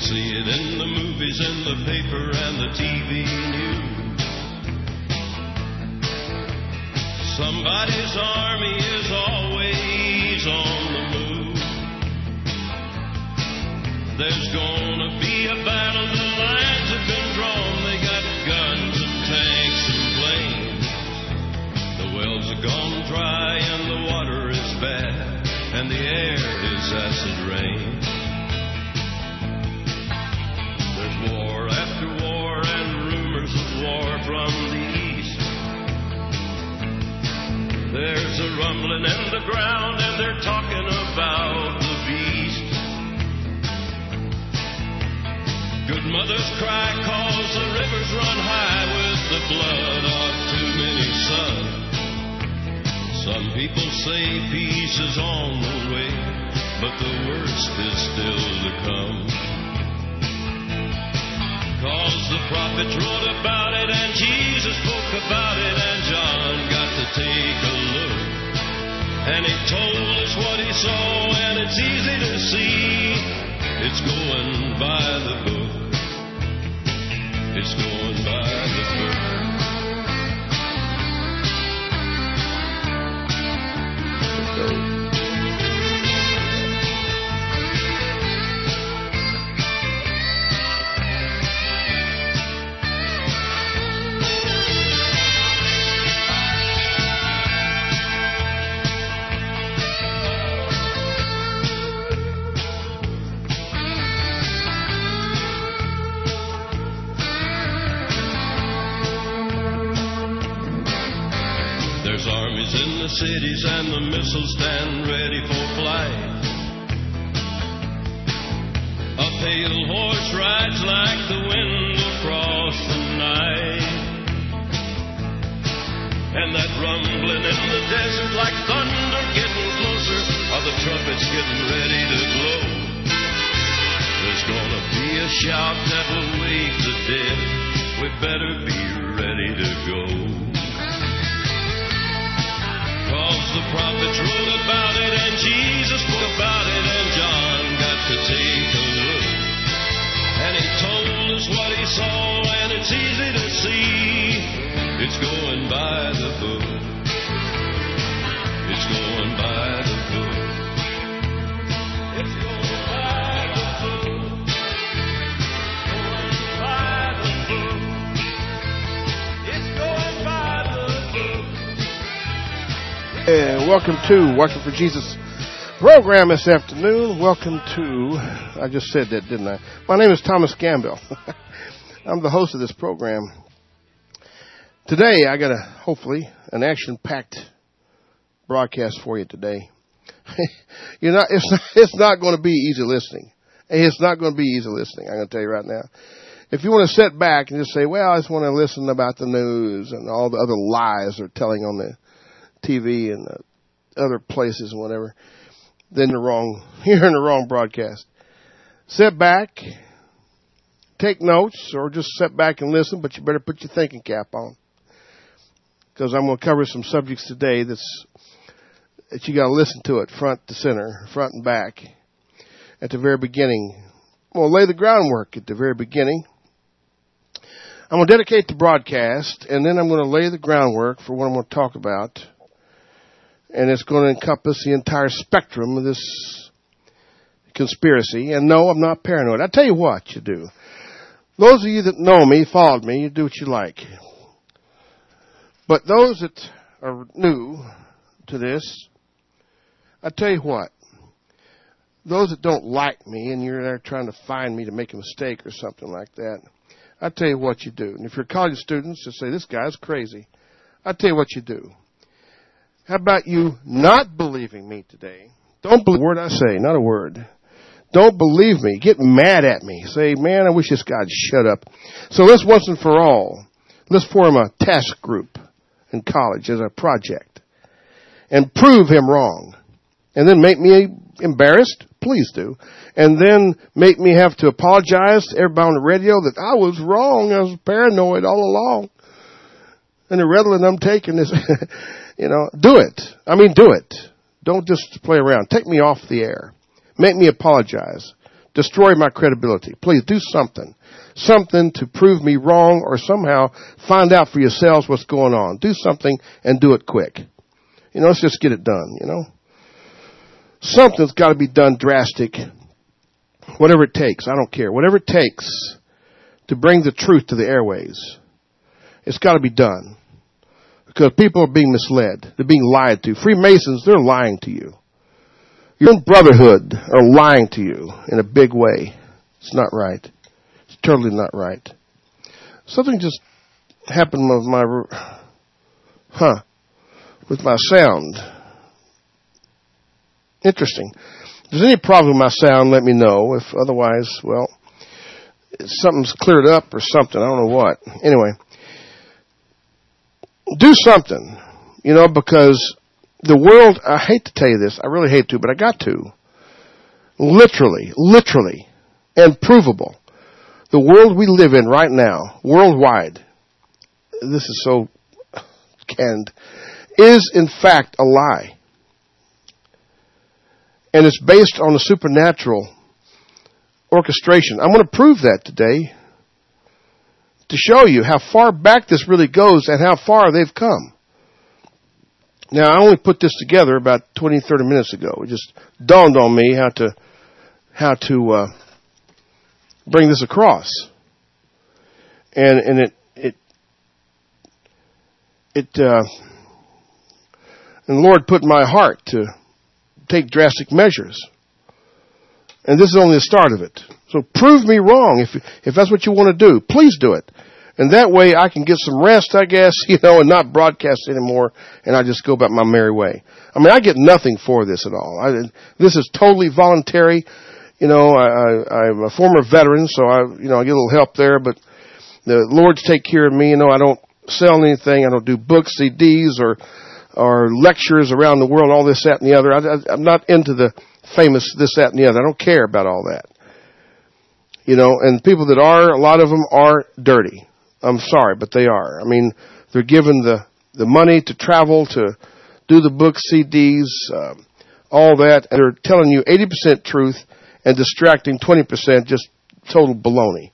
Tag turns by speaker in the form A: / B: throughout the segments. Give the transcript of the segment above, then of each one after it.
A: see it in the movies, in the paper, and the TV news. Somebody's army is always on the move. There's gonna be a battle, the lines have been drawn. They got guns and tanks and planes. The wells are gone dry and the water is bad, and the air is acid rain. There's war after war and rumors of war from the east. There's a rumbling in the ground and they're talking about the beast. Good mothers cry 'cause the rivers run high with the blood of too many sons. Some people say peace is on the way, but the worst is still to come. 'Cause the prophets wrote about it and Jesus spoke about it, and John got to take a look. And he told us what he saw, and it's easy to see. It's going by the book. It's going by the book. There's armies in the cities and the missiles stand ready for flight. A pale horse rides like the wind across the night. And that rumbling in the desert like thunder getting closer, are the trumpets getting ready to blow. There's gonna be a shout that will wake the dead. We better be ready to go. 'Cause the prophets wrote about it and Jesus spoke about it, and John got to take a look. And he told us what he saw, and it's easy to see. It's going by the book. It's going by the book. It's going by the book. Going by the book. It's going by the book.
B: And welcome to Working for Jesus program this afternoon. Welcome to, I just said that, didn't I? My name is Thomas Gamble. I'm the host of this program. Today, I got hopefully an action-packed broadcast for you today. It's not going to be easy listening. It's not going to be easy listening, I'm going to tell you right now. If you want to sit back and just say, well, I just want to listen about the news and all the other lies they're telling on the TV and other places and whatever, then you're in the wrong broadcast. Sit back, take notes, or just sit back and listen, but you better put your thinking cap on. Because I'm going to cover some subjects today that you got to listen to it front to center, front and back, at the very beginning. We'll lay the groundwork at the very beginning. I'm going to dedicate the broadcast, and then I'm going to lay the groundwork for what I'm going to talk about. And it's going to encompass the entire spectrum of this conspiracy. And no, I'm not paranoid. I tell you what you do. Those of you that know me, followed me, you do what you like. But those that are new to this, I tell you what. Those that don't like me and you're there trying to find me to make a mistake or something like that, I tell you what you do. And if you're college students that say, this guy's crazy, I tell you what you do. How about you not believing me today? Don't believe a word I say, not a word. Don't believe me. Get mad at me. Say, man, I wish this guy'd shut up. So let's once and for all, let's form a task group in college as a project and prove him wrong. And then make me embarrassed. Please do. And then make me have to apologize to everybody on the radio that I was wrong. I was paranoid all along. And the Ritalin I'm taking is, do it. Do it. Don't just play around. Take me off the air. Make me apologize destroy my credibility. Please do something. Something to prove me wrong, or somehow find out for yourselves what's going on. Do something and do it quick. Let's just get it done, Something's got to be done drastic. Whatever it takes. I don't care. Whatever it takes to bring the truth to the airways. It's got to be done. Because people are being misled. They're being lied to. Freemasons, they're lying to you. Your own brotherhood are lying to you in a big way. It's not right. It's totally not right. Something just happened with my sound. Interesting. If there's any problem with my sound, let me know. If otherwise, well, something's cleared up or something. I don't know what. Anyway. Do something, because the world, I hate to tell you this, I really hate to, but I got to. Literally, and provable. The world we live in right now, worldwide, this is so canned, is in fact a lie. And it's based on a supernatural orchestration. I'm going to prove that today, to show you how far back this really goes and how far they've come. Now, I only put this together about 20, 30 minutes ago. It just dawned on me how to bring this across. And the Lord put in my heart to take drastic measures. And this is only the start of it. So prove me wrong. If that's what you want to do, please do it. And that way I can get some rest, I guess, and not broadcast anymore, and I just go about my merry way. I get nothing for this at all. This is totally voluntary. I'm a former veteran, so I get a little help there, but the Lord's take care of me. I don't sell anything. I don't do books, CDs, or lectures around the world, all this, that, and the other. I'm not into the famous this, that, and the other. I don't care about all that. And people that are, a lot of them are dirty. I'm sorry, but they are. They're given the money to travel, to do the books, CDs, all that, and they're telling you 80% truth and distracting 20% just total baloney.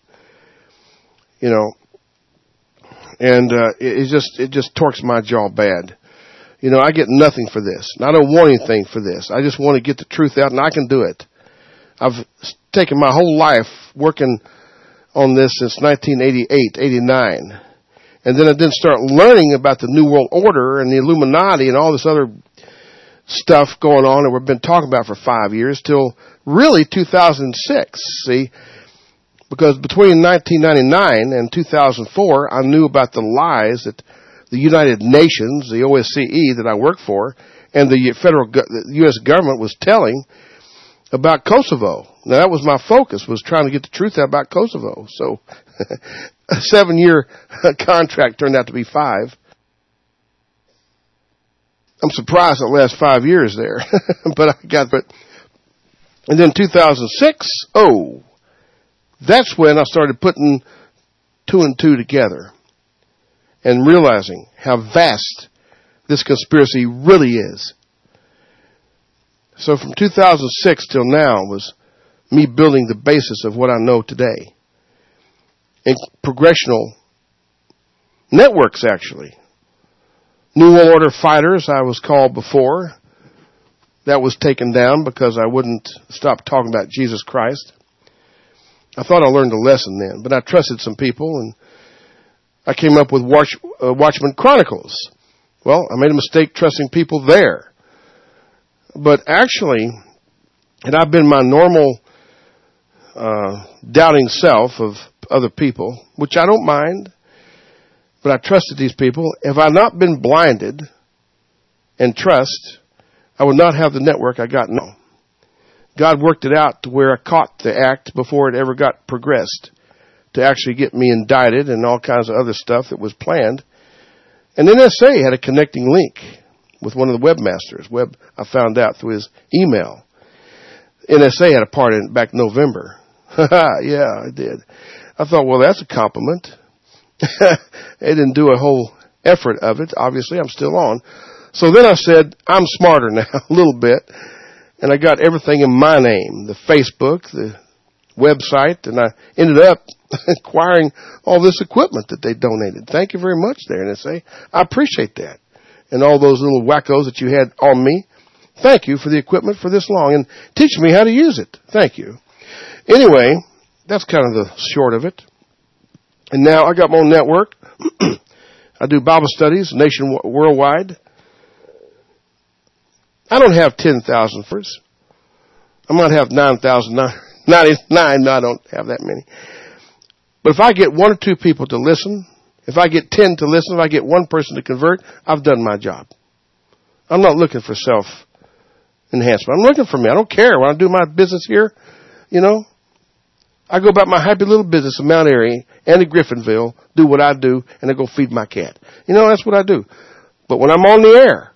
B: And it just torques my jaw bad. I get nothing for this. And I don't want anything for this. I just want to get the truth out, and I can do it. I've taken my whole life working on this since 1988, 89. And then I didn't start learning about the New World Order and the Illuminati and all this other stuff going on that we've been talking about for 5 years till really 2006, see? Because between 1999 and 2004, I knew about the lies that the United Nations, the OSCE that I work for, and the the U.S. government was telling about Kosovo. Now, that was my focus, was trying to get the truth out about Kosovo. So, a 7-year contract turned out to be 5. I'm surprised it lasts 5 years there. But and then 2006, that's when I started putting 2 and 2 together and realizing how vast this conspiracy really is. So from 2006 till now was me building the basis of what I know today. And progressional networks, actually. New World Order Fighters, I was called before. That was taken down because I wouldn't stop talking about Jesus Christ. I thought I learned a lesson then, but I trusted some people, and I came up with Watchman Chronicles. Well, I made a mistake trusting people there. But actually, and I've been my normal doubting self of other people, which I don't mind, but I trusted these people. If I had not been blinded and trust, I would not have the network I got now. God worked it out to where I caught the act before it ever got progressed to actually get me indicted and all kinds of other stuff that was planned. And NSA had a connecting link with one of the webmasters. I found out through his email. NSA had a part in it back in November. Yeah, I did. I thought, well, that's a compliment. They didn't do a whole effort of it. Obviously, I'm still on. So then I said, I'm smarter now, a little bit. And I got everything in my name. The Facebook, the website, and I ended up acquiring all this equipment that they donated. Thank you very much there, NSA. I appreciate that. And all those little wackos that you had on me. Thank you for the equipment for this long and teaching me how to use it. Thank you. Anyway, that's kind of the short of it. And now I got my own network. I do Bible studies worldwide. I don't have 10,000 followers. I might have 9,099. No, I don't have that many. But if I get one or two people to listen, if I get 10 to listen, if I get one person to convert, I've done my job. I'm not looking for self-enhancement. I'm looking for me. I don't care. When I do my business here, I go about my happy little business in Mount Airy and in Griffinville, do what I do, and I go feed my cat. That's what I do. But when I'm on the air,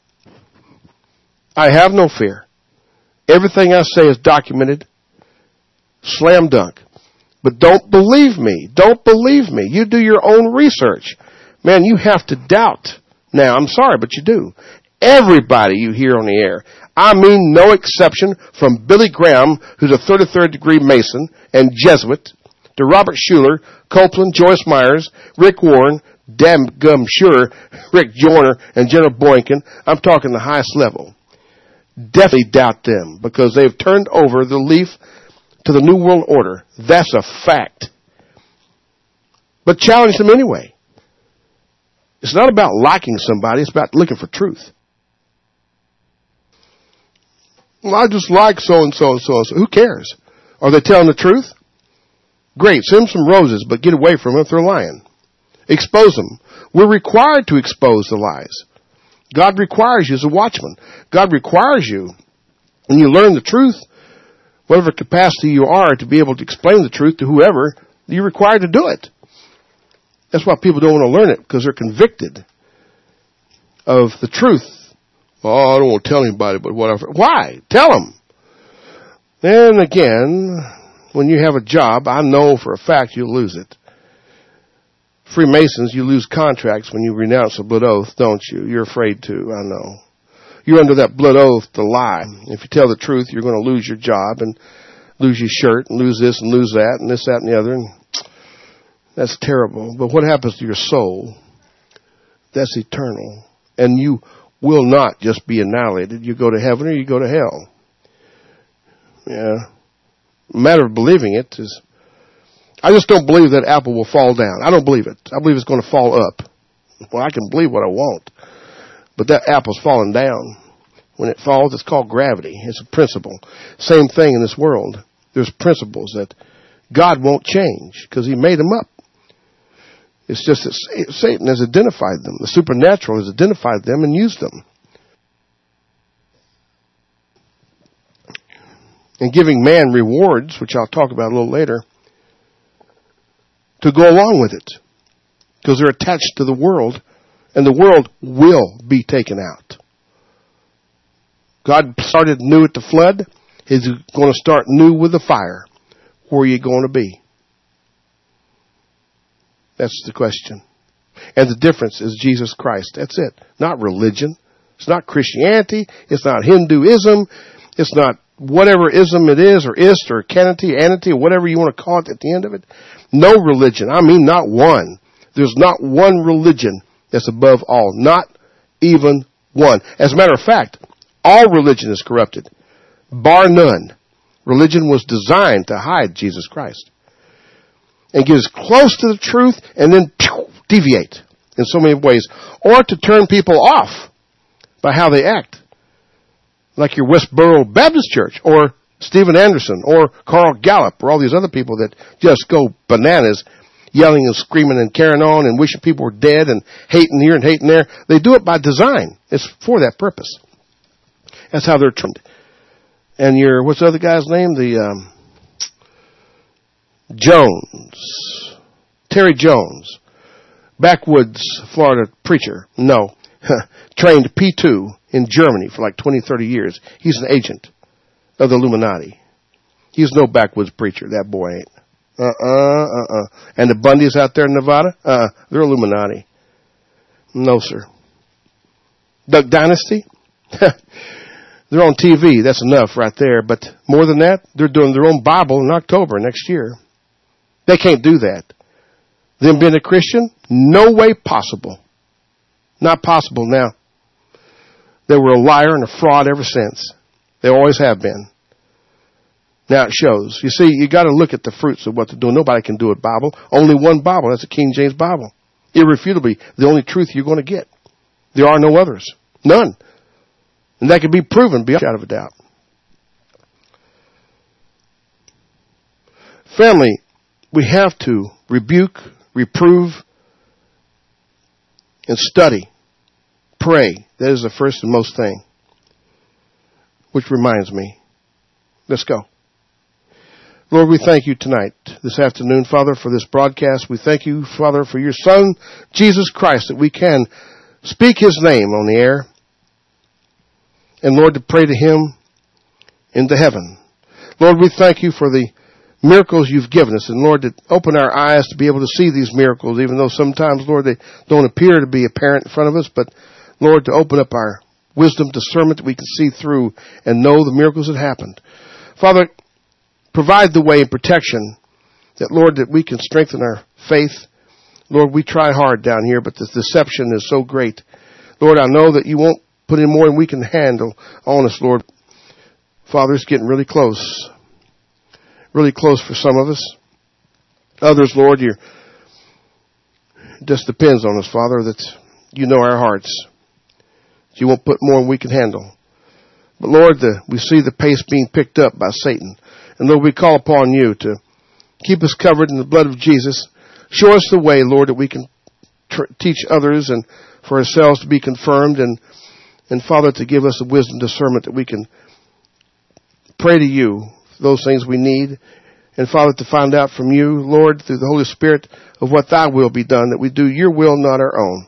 B: I have no fear. Everything I say is documented. Slam dunk. But don't believe me. Don't believe me. You do your own research. Man, you have to doubt. Now, I'm sorry, but you do. Everybody you hear on the air. I mean, no exception, from Billy Graham, who's a 33rd degree Mason and Jesuit, to Robert Schuller, Copeland, Joyce Myers, Rick Warren, Gum Sure, Rick Joyner, and General Boykin. I'm talking the highest level. Definitely doubt them because they've turned over the leaf to the New World Order. That's a fact. But challenge them anyway. It's not about liking somebody. It's about looking for truth. Well, I just like so-and-so and so-and-so. Who cares? Are they telling the truth? Great. Send them some roses, but get away from them if they're lying. Expose them. We're required to expose the lies. God requires you as a watchman. God requires you, when you learn the truth, whatever capacity you are to be able to explain the truth to whoever, you're required to do it. That's why people don't want to learn it, because they're convicted of the truth. Oh, I don't want to tell anybody, but whatever. Why? Tell them. Then again, when you have a job, I know for a fact you'll lose it. Freemasons, you lose contracts when you renounce a blood oath, don't you? You're afraid to, I know. You're under that blood oath to lie. If you tell the truth, you're going to lose your job and lose your shirt and lose this and lose that and this, that, and the other. And that's terrible. But what happens to your soul? That's eternal. And you will not just be annihilated. You go to heaven or you go to hell. Yeah. A matter of believing it is, I just don't believe that apple will fall down. I don't believe it. I believe it's going to fall up. Well, I can believe what I want. But that apple's falling down. When it falls, it's called gravity. It's a principle. Same thing in this world. There's principles that God won't change because He made them up. It's just that Satan has identified them. The supernatural has identified them and used them. And giving man rewards, which I'll talk about a little later, to go along with it. Because they're attached to the world, and the world will be taken out. God started new at the flood. He's going to start new with the fire. Where are you going to be? That's the question. And the difference is Jesus Christ. That's it. Not religion. It's not Christianity. It's not Hinduism. It's not whatever ism it is, or ist, or anity, or whatever you want to call it at the end of it. No religion. I mean, not one. There's not one religion that's above all. Not even one. As a matter of fact, all religion is corrupted. Bar none. Religion was designed to hide Jesus Christ. And get as close to the truth and then deviate in so many ways. Or to turn people off by how they act. Like your Westboro Baptist Church, or Stephen Anderson, or Carl Gallup, or all these other people that just go bananas, yelling and screaming and carrying on and wishing people were dead and hating here and hating there. They do it by design. It's for that purpose. That's how they're trained. And what's the other guy's name? Terry Jones, backwoods Florida preacher. No, trained P2 in Germany for like 20, 30 years. He's an agent of the Illuminati. He's no backwoods preacher. That boy ain't. And the Bundys out there in Nevada, they're Illuminati. No, sir. Duck Dynasty? They're on TV. That's enough right there. But more than that, they're doing their own Bible in October next year. They can't do that. Them being a Christian, no way possible. Not possible now. They were a liar and a fraud ever since. They always have been. Now it shows. You see, you got to look at the fruits of what they're doing. Nobody can do a Bible. Only one Bible. That's the King James Bible. Irrefutably, the only truth you're going to get. There are no others. None. And that can be proven beyond a shadow of a doubt. Family, we have to rebuke, reprove, and study. Pray. That is the first and most thing. Which reminds me. Let's go. Lord, we thank you tonight, this afternoon, Father, for this broadcast. We thank you, Father, for your Son, Jesus Christ, that we can speak his name on the air. And, Lord, to pray to him into heaven. Lord, we thank you for the miracles you've given us. And, Lord, to open our eyes to be able to see these miracles, even though sometimes, Lord, they don't appear to be apparent in front of us. But, Lord, to open up our wisdom, discernment that we can see through and know the miracles that happened. Father, provide the way and protection that, Lord, that we can strengthen our faith. Lord, we try hard down here, but the deception is so great. Lord, I know that you won't put in more than we can handle on us, Lord. Father, it's getting really close. Really close for some of us. Others, Lord, it just depends on us, Father, that you know our hearts. You won't put more than we can handle. But, Lord, we see the pace being picked up by Satan. And, Lord, we call upon you to keep us covered in the blood of Jesus. Show us the way, Lord, that we can teach others and for ourselves to be confirmed. And, Father, to give us the wisdom, discernment that we can pray to you for those things we need. And, Father, to find out from you, Lord, through the Holy Spirit, of what thy will be done, that we do your will, not our own.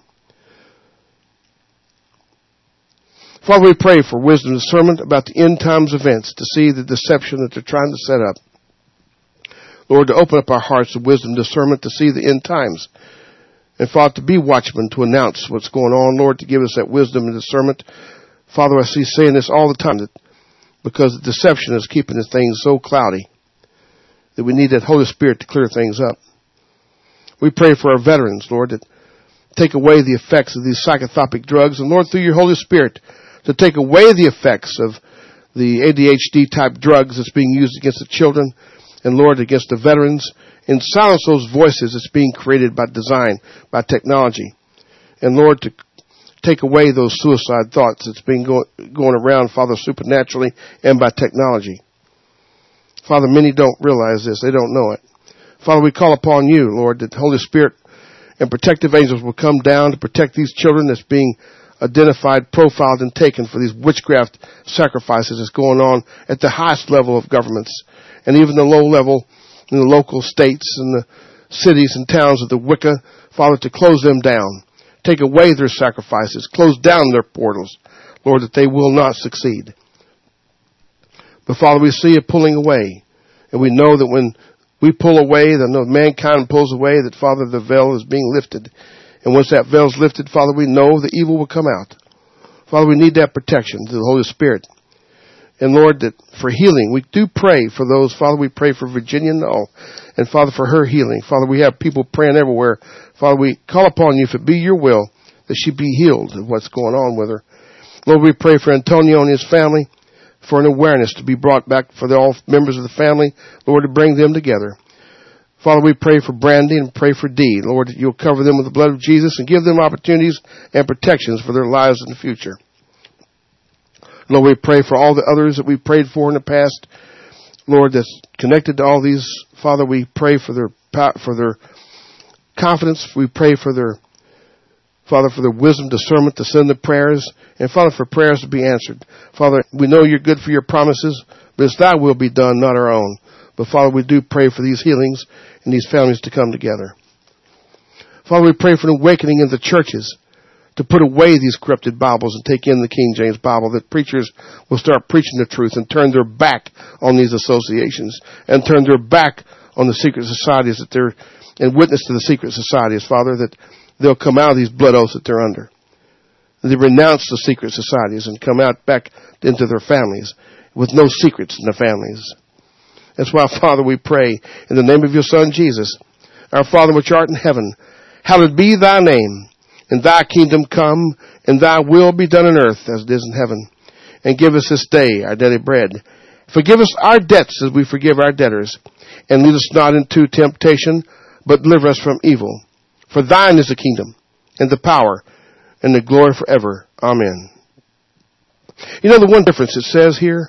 B: Father, we pray for wisdom and discernment about the end times events, to see the deception that they're trying to set up. Lord, to open up our hearts to wisdom and discernment, to see the end times. And, Father, to be watchmen, to announce what's going on. Lord, to give us that wisdom and discernment. Father, I see saying this all the time, that because the deception is keeping this thing so cloudy, that we need that Holy Spirit to clear things up. We pray for our veterans, Lord, that take away the effects of these psychotropic drugs. And, Lord, through your Holy Spirit, to take away the effects of the ADHD-type drugs that's being used against the children, and, Lord, against the veterans, and silence those voices that's being created by design, by technology. And, Lord, to take away those suicide thoughts that's being going around, Father, supernaturally and by technology. Father, many don't realize this. They don't know it. Father, we call upon you, Lord, that the Holy Spirit and protective angels will come down to protect these children that's being identified, profiled, and taken for these witchcraft sacrifices that's going on at the highest level of governments and even the low level in the local states and the cities and towns of the Wicca. Father, to close them down, take away their sacrifices, close down their portals, Lord, that they will not succeed. But, Father, we see it pulling away, and we know that when we pull away, that mankind pulls away, that, Father, the veil is being lifted. And once that veil is lifted, Father, we know the evil will come out. Father, we need that protection through the Holy Spirit. And, Lord, that for healing, we do pray for those. Father, we pray for Virginia Null. And, Father, for her healing. Father, we have people praying everywhere. Father, we call upon you, if it be your will, that she be healed of what's going on with her. Lord, we pray for Antonio and his family, for an awareness to be brought back for all members of the family, Lord, to bring them together. Father, we pray for Brandy and pray for Dee. Lord, that you'll cover them with the blood of Jesus and give them opportunities and protections for their lives in the future. Lord, we pray for all the others that we've prayed for in the past. Lord, that's connected to all these. Father, we pray for their confidence. We pray for their, Father, for their wisdom, discernment to send the prayers. And, Father, for prayers to be answered. Father, we know you're good for your promises, but it's thy will be done, not our own. But, Father, we do pray for these healings and these families to come together. Father, we pray for an awakening in the churches to put away these corrupted Bibles and take in the King James Bible, that preachers will start preaching the truth and turn their back on these associations and turn their back on the secret societies and witness to the secret societies, Father, that they'll come out of these blood oaths that they're under. They renounce the secret societies and come out back into their families with no secrets in their families. That's why, Father, we pray in the name of your Son, Jesus, our Father which art in heaven, hallowed be thy name, and thy kingdom come, and thy will be done on earth as it is in heaven. And give us this day our daily bread. Forgive us our debts as we forgive our debtors. And lead us not into temptation, but deliver us from evil. For thine is the kingdom, and the power, and the glory forever. Amen. You know the one difference it says here?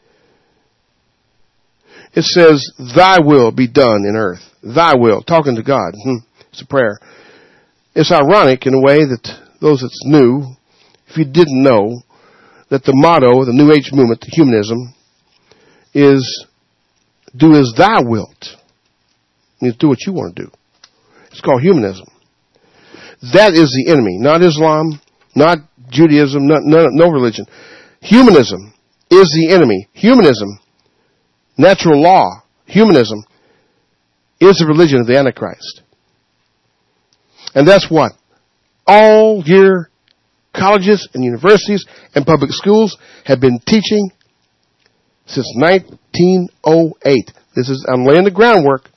B: It says, thy will be done in earth. Thy will. Talking to God. It's a prayer. It's ironic in a way that those that's new, if you didn't know, that the motto of the New Age movement, humanism, is do as thou wilt. It means do what you want to do. It's called humanism. That is the enemy. Not Islam, not Judaism, no religion. Humanism is the enemy. Humanism, natural law, humanism, is the religion of the Antichrist. And that's what all year colleges and universities and public schools have been teaching since 1908. I'm laying the groundwork.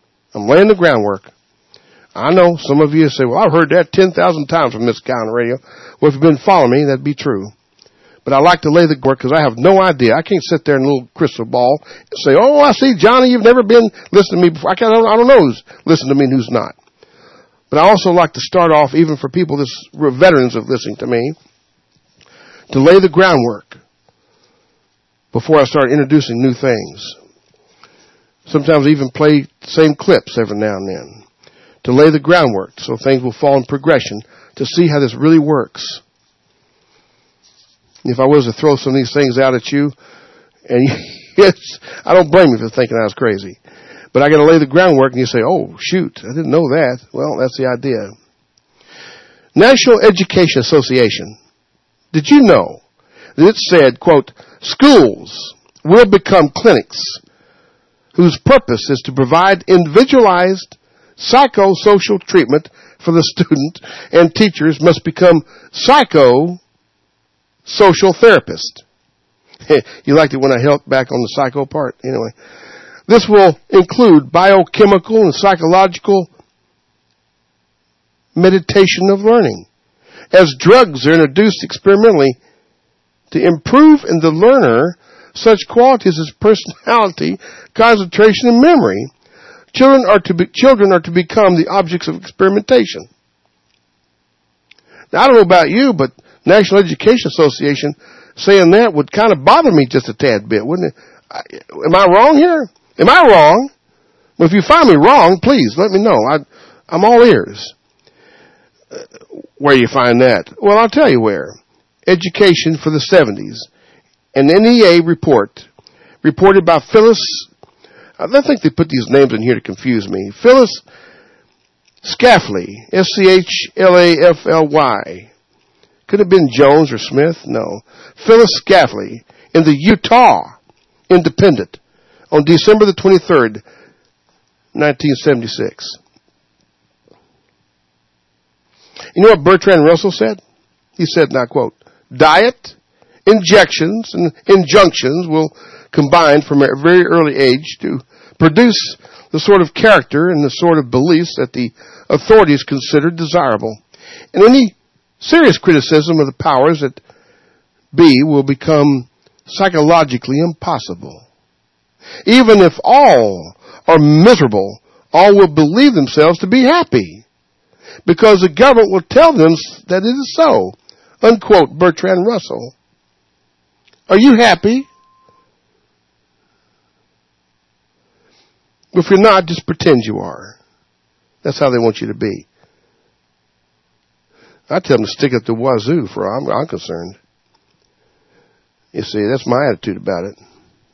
B: I know some of you say, well, I've heard that 10,000 times from this guy on the radio. Well, if you've been following me, that'd be true. But I like to lay the groundwork because I have no idea. I can't sit there in a little crystal ball and say, oh, I see, Johnny, you've never been listening to me before. I don't know who's listening to me and who's not. But I also like to start off, even for people that were veterans of listening to me, to lay the groundwork before I start introducing new things. Sometimes I even play the same clips every now and then to lay the groundwork so things will fall in progression to see how this really works. If I was to throw some of these things out at you, and I don't blame you for thinking I was crazy. But I got to lay the groundwork, and you say, oh, shoot, I didn't know that. Well, that's the idea. National Education Association. Did you know that it said, quote, schools will become clinics whose purpose is to provide individualized psychosocial treatment for the student, and teachers must become psychosocial therapists. You liked it when I helped back on the psycho part? Anyway. This will include biochemical and psychological meditation of learning, as drugs are introduced experimentally to improve in the learner such qualities as personality, concentration, and memory. Children are to become the objects of experimentation. Now, I don't know about you, but National Education Association saying that would kind of bother me just a tad bit, wouldn't it? Am I wrong here? Am I wrong? Well, if you find me wrong, please let me know. I'm all ears. Where you find that? Well, I'll tell you where. Education for the 70s. An NEA report reported by Phyllis. I think they put these names in here to confuse me. Phyllis Schlafly. Schlafly. Could have been Jones or Smith. No. Phyllis Schlafly in the Utah Independent on December the 23rd, 1976. You know what Bertrand Russell said? He said, and I quote, diet, injections, and injunctions will combine from a very early age to produce the sort of character and the sort of beliefs that the authorities consider desirable. And any serious criticism of the powers that be will become psychologically impossible. Even if all are miserable, all will believe themselves to be happy, because the government will tell them that it is so. Unquote, Bertrand Russell. Are you happy? If you're not, just pretend you are. That's how they want you to be. I tell them to stick up the wazoo for all I'm concerned. You see, that's my attitude about it.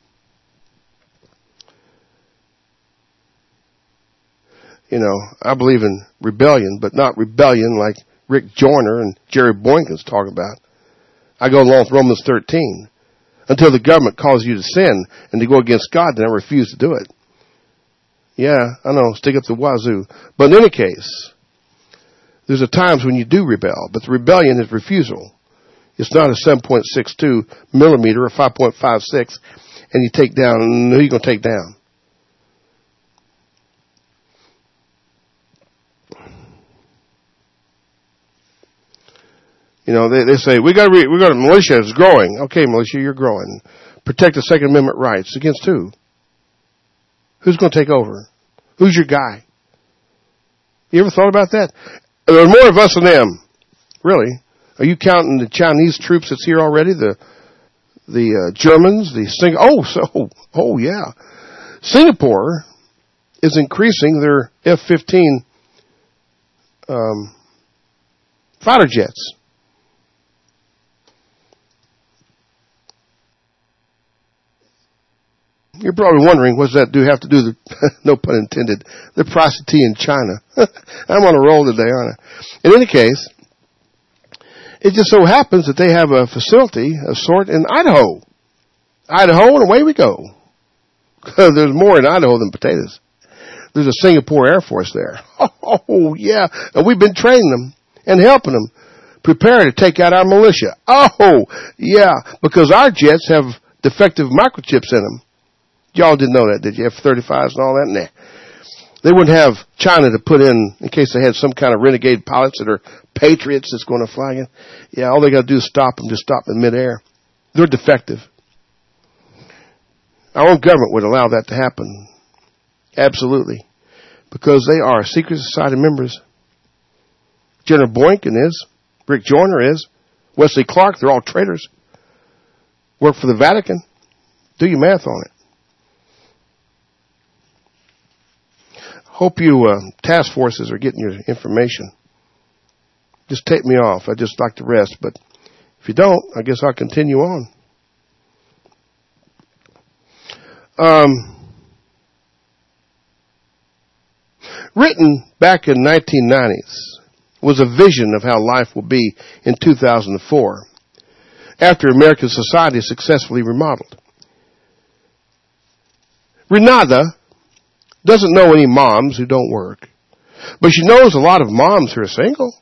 B: You know, I believe in rebellion, but not rebellion like Rick Joyner and Jerry Boykins talk about. I go along with Romans 13. Until the government calls you to sin and to go against God, then I refuse to do it. Yeah, I know, stick up the wazoo. But in any case, there's a times when you do rebel, but the rebellion is refusal. It's not a 7.62 millimeter or 5.56, and you take down, who are you going to take down? You know, they say, we got militia is growing. Okay, militia, you're growing. Protect the Second Amendment rights. Against who? Who's going to take over? Who's your guy? You ever thought about that? There are more of us than them. Really? Are you counting the Chinese troops that's here already? The Germans? Yeah. Singapore is increasing their F-15 fighter jets. You're probably wondering, what does that have to do with, no pun intended, the prosody in China? I'm on a roll today, aren't I? In any case, it just so happens that they have a facility of sort in Idaho. Idaho, and away we go. There's more in Idaho than potatoes. There's a Singapore Air Force there. Oh, yeah. And we've been training them and helping them prepare to take out our militia. Oh, yeah. Because our jets have defective microchips in them. Y'all didn't know that, did you? F-35s and all that? Nah. They wouldn't have China to put in case they had some kind of renegade pilots that are patriots that's going to fly in. Yeah, all they got to do is stop them, just stop in midair. They're defective. Our own government would allow that to happen. Absolutely. Because they are secret society members. General Boykin is. Rick Joyner is. Wesley Clark, they're all traitors. Work for the Vatican. Do your math on it. Hope you task forces are getting your information. Just take me off. I just like to rest. But if you don't, I guess I'll continue on. Written back in 1990s was a vision of how life will be in 2004 after American society is successfully remodeled. Renata doesn't know any moms who don't work, but she knows a lot of moms who are single.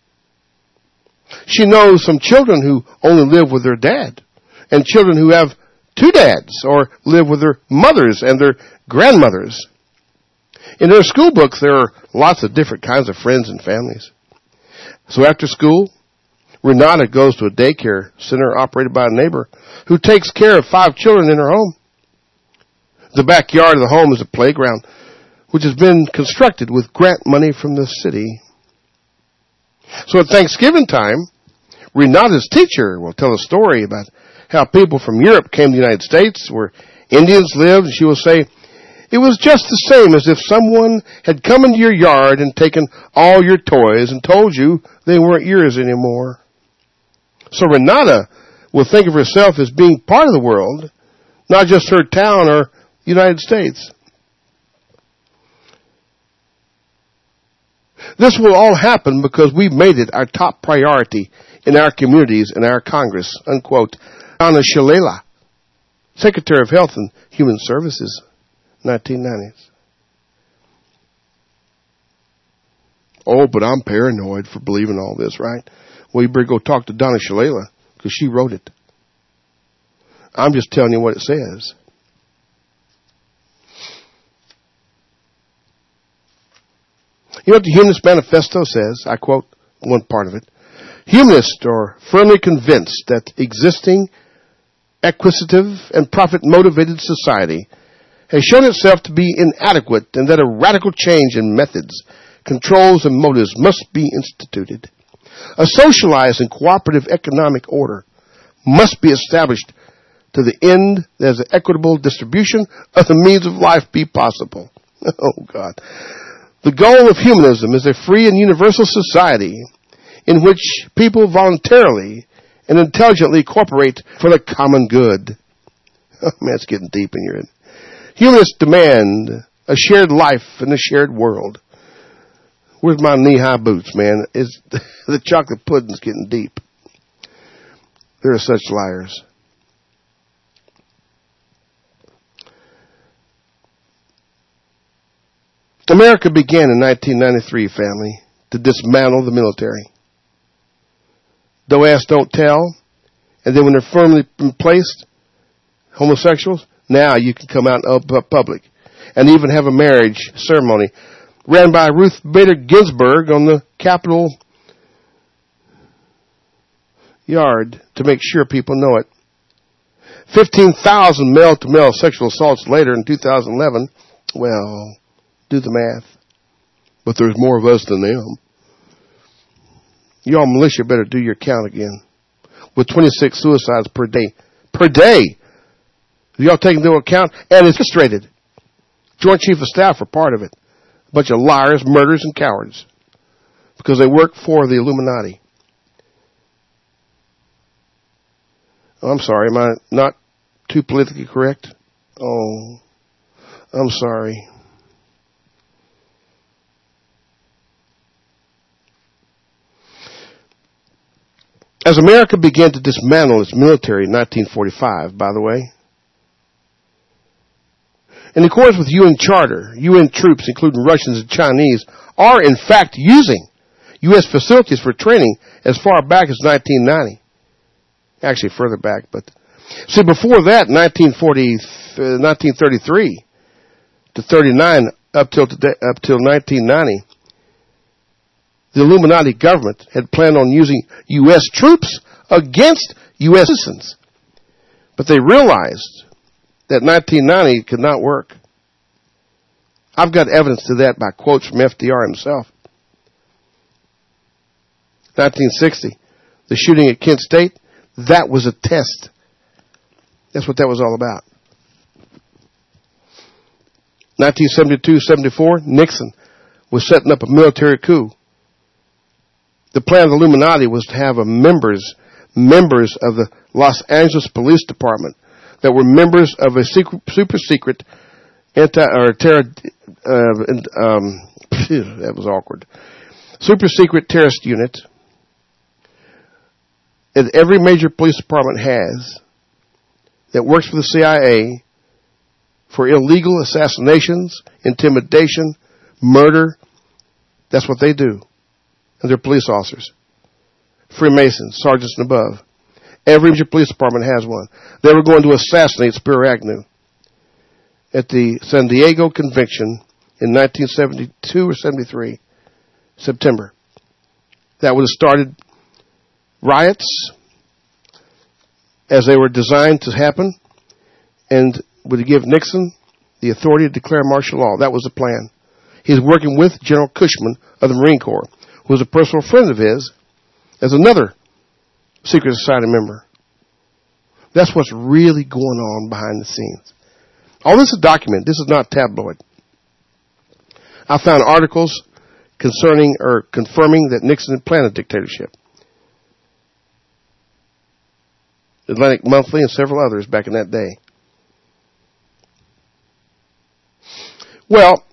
B: She knows some children who only live with their dad, and children who have two dads or live with their mothers and their grandmothers. In their school books, there are lots of different kinds of friends and families. So after school, Renata goes to a daycare center operated by a neighbor who takes care of 5 children in her home. The backyard of the home is a playground which has been constructed with grant money from the city. So at Thanksgiving time, Renata's teacher will tell a story about how people from Europe came to the United States where Indians lived. She will say, it was just the same as if someone had come into your yard and taken all your toys and told you they weren't yours anymore. So Renata will think of herself as being part of the world, not just her town or United States. This will all happen because we've made it our top priority in our communities and our Congress, unquote. Donna Shalala, Secretary of Health and Human Services, 1990s. Oh, but I'm paranoid for believing all this, right? Well, you better go talk to Donna Shalala because she wrote it. I'm just telling you what it says. You know what the Humanist Manifesto says? I quote one part of it. Humanists are firmly convinced that existing, acquisitive, and profit-motivated society has shown itself to be inadequate and that a radical change in methods, controls, and motives must be instituted. A socialized and cooperative economic order must be established to the end that an equitable distribution of the means of life be possible. Oh, God. The goal of humanism is a free and universal society in which people voluntarily and intelligently cooperate for the common good. Oh, man, it's getting deep in here. Humanists demand a shared life and a shared world. Where's my knee-high boots, man? The chocolate pudding's getting deep. There are such liars. America began in 1993, family, to dismantle the military. Don't ask, don't tell. And then when they're firmly placed, homosexuals, now you can come out in public and even have a marriage ceremony ran by Ruth Bader Ginsburg on the Capitol yard to make sure people know it. 15,000 male-to-male sexual assaults later in 2011. Well, do the math. But there's more of us than them. Y'all militia better do your count again. With 26 suicides per day. Per day! Y'all take into account, and it's frustrated. Joint Chief of Staff are part of it. A bunch of liars, murderers, and cowards. Because they work for the Illuminati. Oh, I'm sorry, am I not too politically correct? Oh, I'm sorry. As America began to dismantle its military in 1945, by the way, in accordance with UN Charter, UN troops, including Russians and Chinese, are in fact using U.S. facilities for training as far back as 1990. Actually, further back, but see, before that, 1933 to 39, up till 1990, the Illuminati government had planned on using U.S. troops against U.S. citizens. But they realized that 1990 could not work. I've got evidence to that by quotes from FDR himself. 1960, the shooting at Kent State, that was a test. That's what that was all about. 1972-74, Nixon was setting up a military coup. The plan of the Illuminati was to have members of the Los Angeles Police Department that were members of a super secret that was awkward. Super secret terrorist unit that every major police department has that works for the CIA for illegal assassinations, intimidation, murder. That's what they do. And they're police officers. Freemasons, sergeants and above. Every major police department has one. They were going to assassinate Spiro Agnew at the San Diego Convention in 1972 or 73, September. That would have started riots as they were designed to happen and would give Nixon the authority to declare martial law. That was the plan. He's working with General Cushman of the Marine Corps, who was a personal friend of his, as another secret society member. That's what's really going on behind the scenes. All this is documented. This is not tabloid. I found articles concerning or confirming that Nixon had planned a dictatorship. Atlantic Monthly and several others back in that day. Well,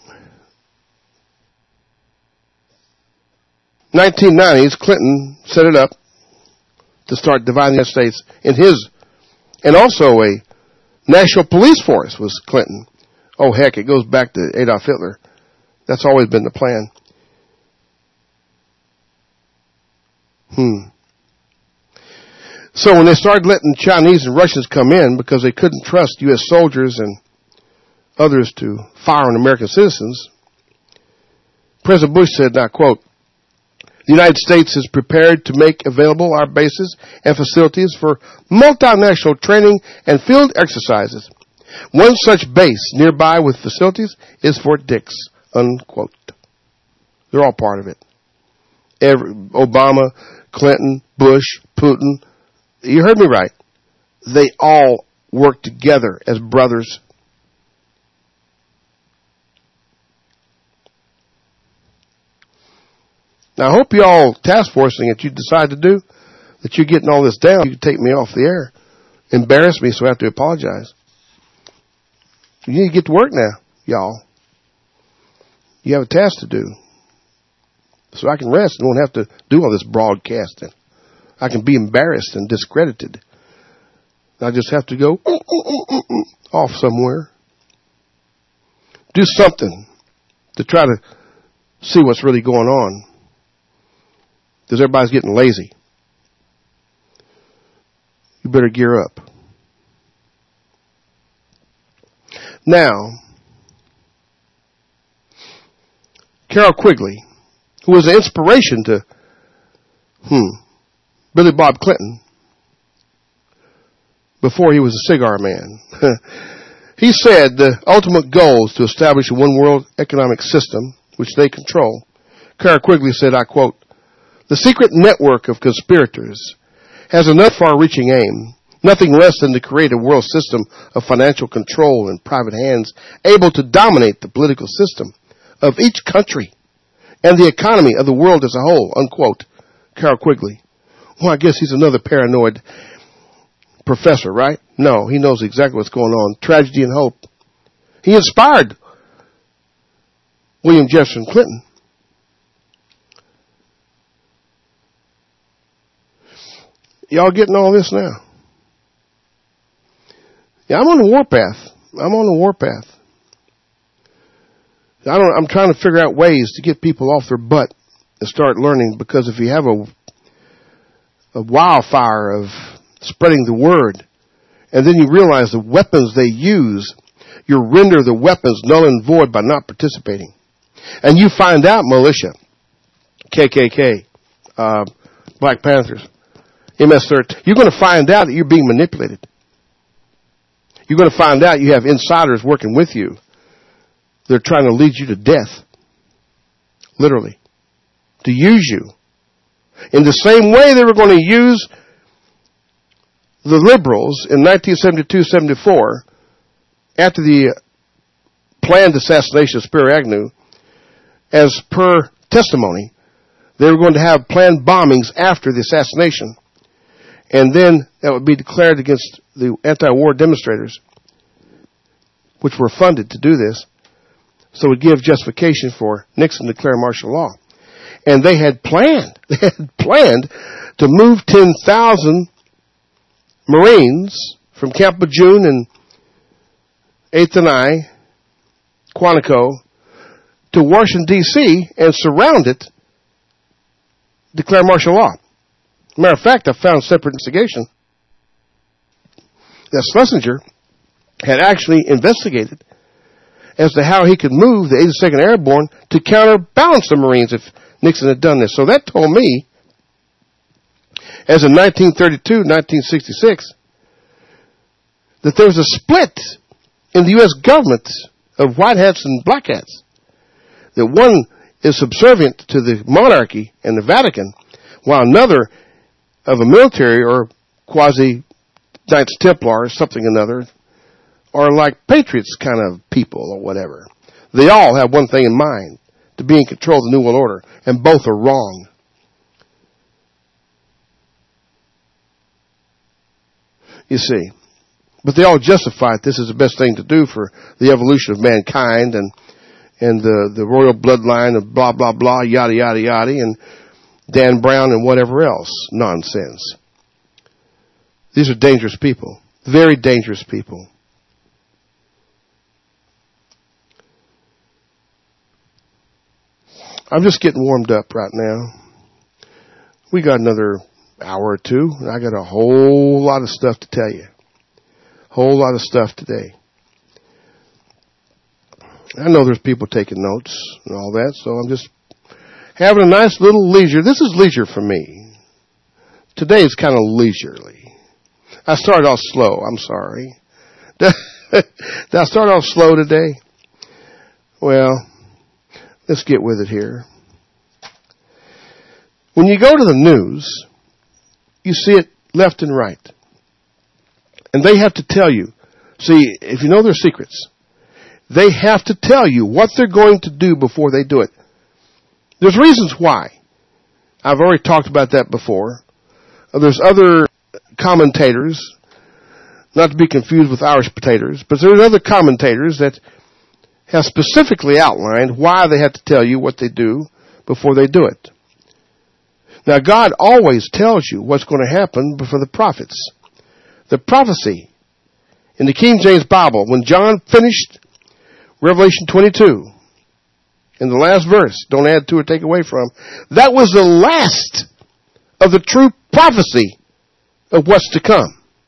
B: 1990s, Clinton set it up to start dividing the United States in his, and also a national police force was Clinton. Oh, heck, it goes back to Adolf Hitler. That's always been the plan. So when they started letting Chinese and Russians come in because they couldn't trust U.S. soldiers and others to fire on American citizens, President Bush said, and I quote, "The United States is prepared to make available our bases and facilities for multinational training and field exercises. One such base nearby with facilities is Fort Dix," unquote. They're all part of it. Obama, Clinton, Bush, Putin, you heard me right. They all work together as brothers. Now, I hope you all task forcing that you decide to do, that you're getting all this down. You can take me off the air. Embarrass me so I have to apologize. You need to get to work now, y'all. You have a task to do. So I can rest and won't have to do all this broadcasting. I can be embarrassed and discredited. I just have to go off somewhere. Do something to try to see what's really going on. Because everybody's getting lazy. you better gear up. Now, Carroll Quigley, who was an inspiration to Billy Bob Clinton before he was a cigar man. He said the ultimate goal is to establish a one world economic system which they control. Carroll Quigley said, I quote, "The secret network of conspirators has another far-reaching aim, nothing less than to create a world system of financial control in private hands, able to dominate the political system of each country and the economy of the world as a whole," unquote. Carroll Quigley. Well, I guess he's another paranoid professor, right? No, he knows exactly what's going on. Tragedy and hope. He inspired William Jefferson Clinton. Y'all getting all this now? Yeah, I'm on the warpath. I'm trying to figure out ways to get people off their butt and start learning, because if you have a wildfire of spreading the word, and then you realize the weapons they use, you render the weapons null and void by not participating. And you find out militia, KKK, Black Panthers, MS-13, you're going to find out that you're being manipulated. You're going to find out you have insiders working with you. They're trying to lead you to death. Literally. To use you. In the same way they were going to use the liberals in 1972-74 after the planned assassination of Spiro Agnew. As per testimony, they were going to have planned bombings after the assassination. And then that would be declared against the anti-war demonstrators, which were funded to do this. So it would give justification for Nixon to declare martial law. And they had planned to move 10,000 Marines from Camp Lejeune and 8th and I, Quantico, to Washington, D.C. and surround it, declare martial law. Matter of fact, I found separate instigation that Schlesinger had actually investigated as to how he could move the 82nd Airborne to counterbalance the Marines if Nixon had done this. So that told me, as in 1932, 1966, that there was a split in the U.S. government of white hats and black hats. That one is subservient to the monarchy and the Vatican, while another of a military or quasi-Knights Templar or something another, are like patriots kind of people or whatever. They all have one thing in mind, to be in control of the New World Order, and both are wrong. You see. But they all justify it. This is the best thing to do for the evolution of mankind and the royal bloodline of blah, blah, blah, yada, yada, yada, and Dan Brown and whatever else nonsense. These are dangerous people. Very dangerous people. I'm just getting warmed up right now. We got another hour or two, and I got a whole lot of stuff to tell you. Whole lot of stuff today. I know there's people taking notes and all that, so I'm just having a nice little leisure. This is leisure for me. Today is kind of leisurely. I started off slow. I'm sorry. Did I start off slow today? Well, let's get with it here. When you go to the news, you see it left and right. And they have to tell you. See, if you know their secrets, they have to tell you what they're going to do before they do it. There's reasons why. I've already talked about that before. There's other commentators, not to be confused with Irish potatoes, but there's other commentators that have specifically outlined why they have to tell you what they do before they do it. Now, God always tells you what's going to happen before the prophets. The prophecy in the King James Bible, when John finished Revelation 22, in the last verse, don't add to or take away from, that was the last of the true prophecy of what's to come.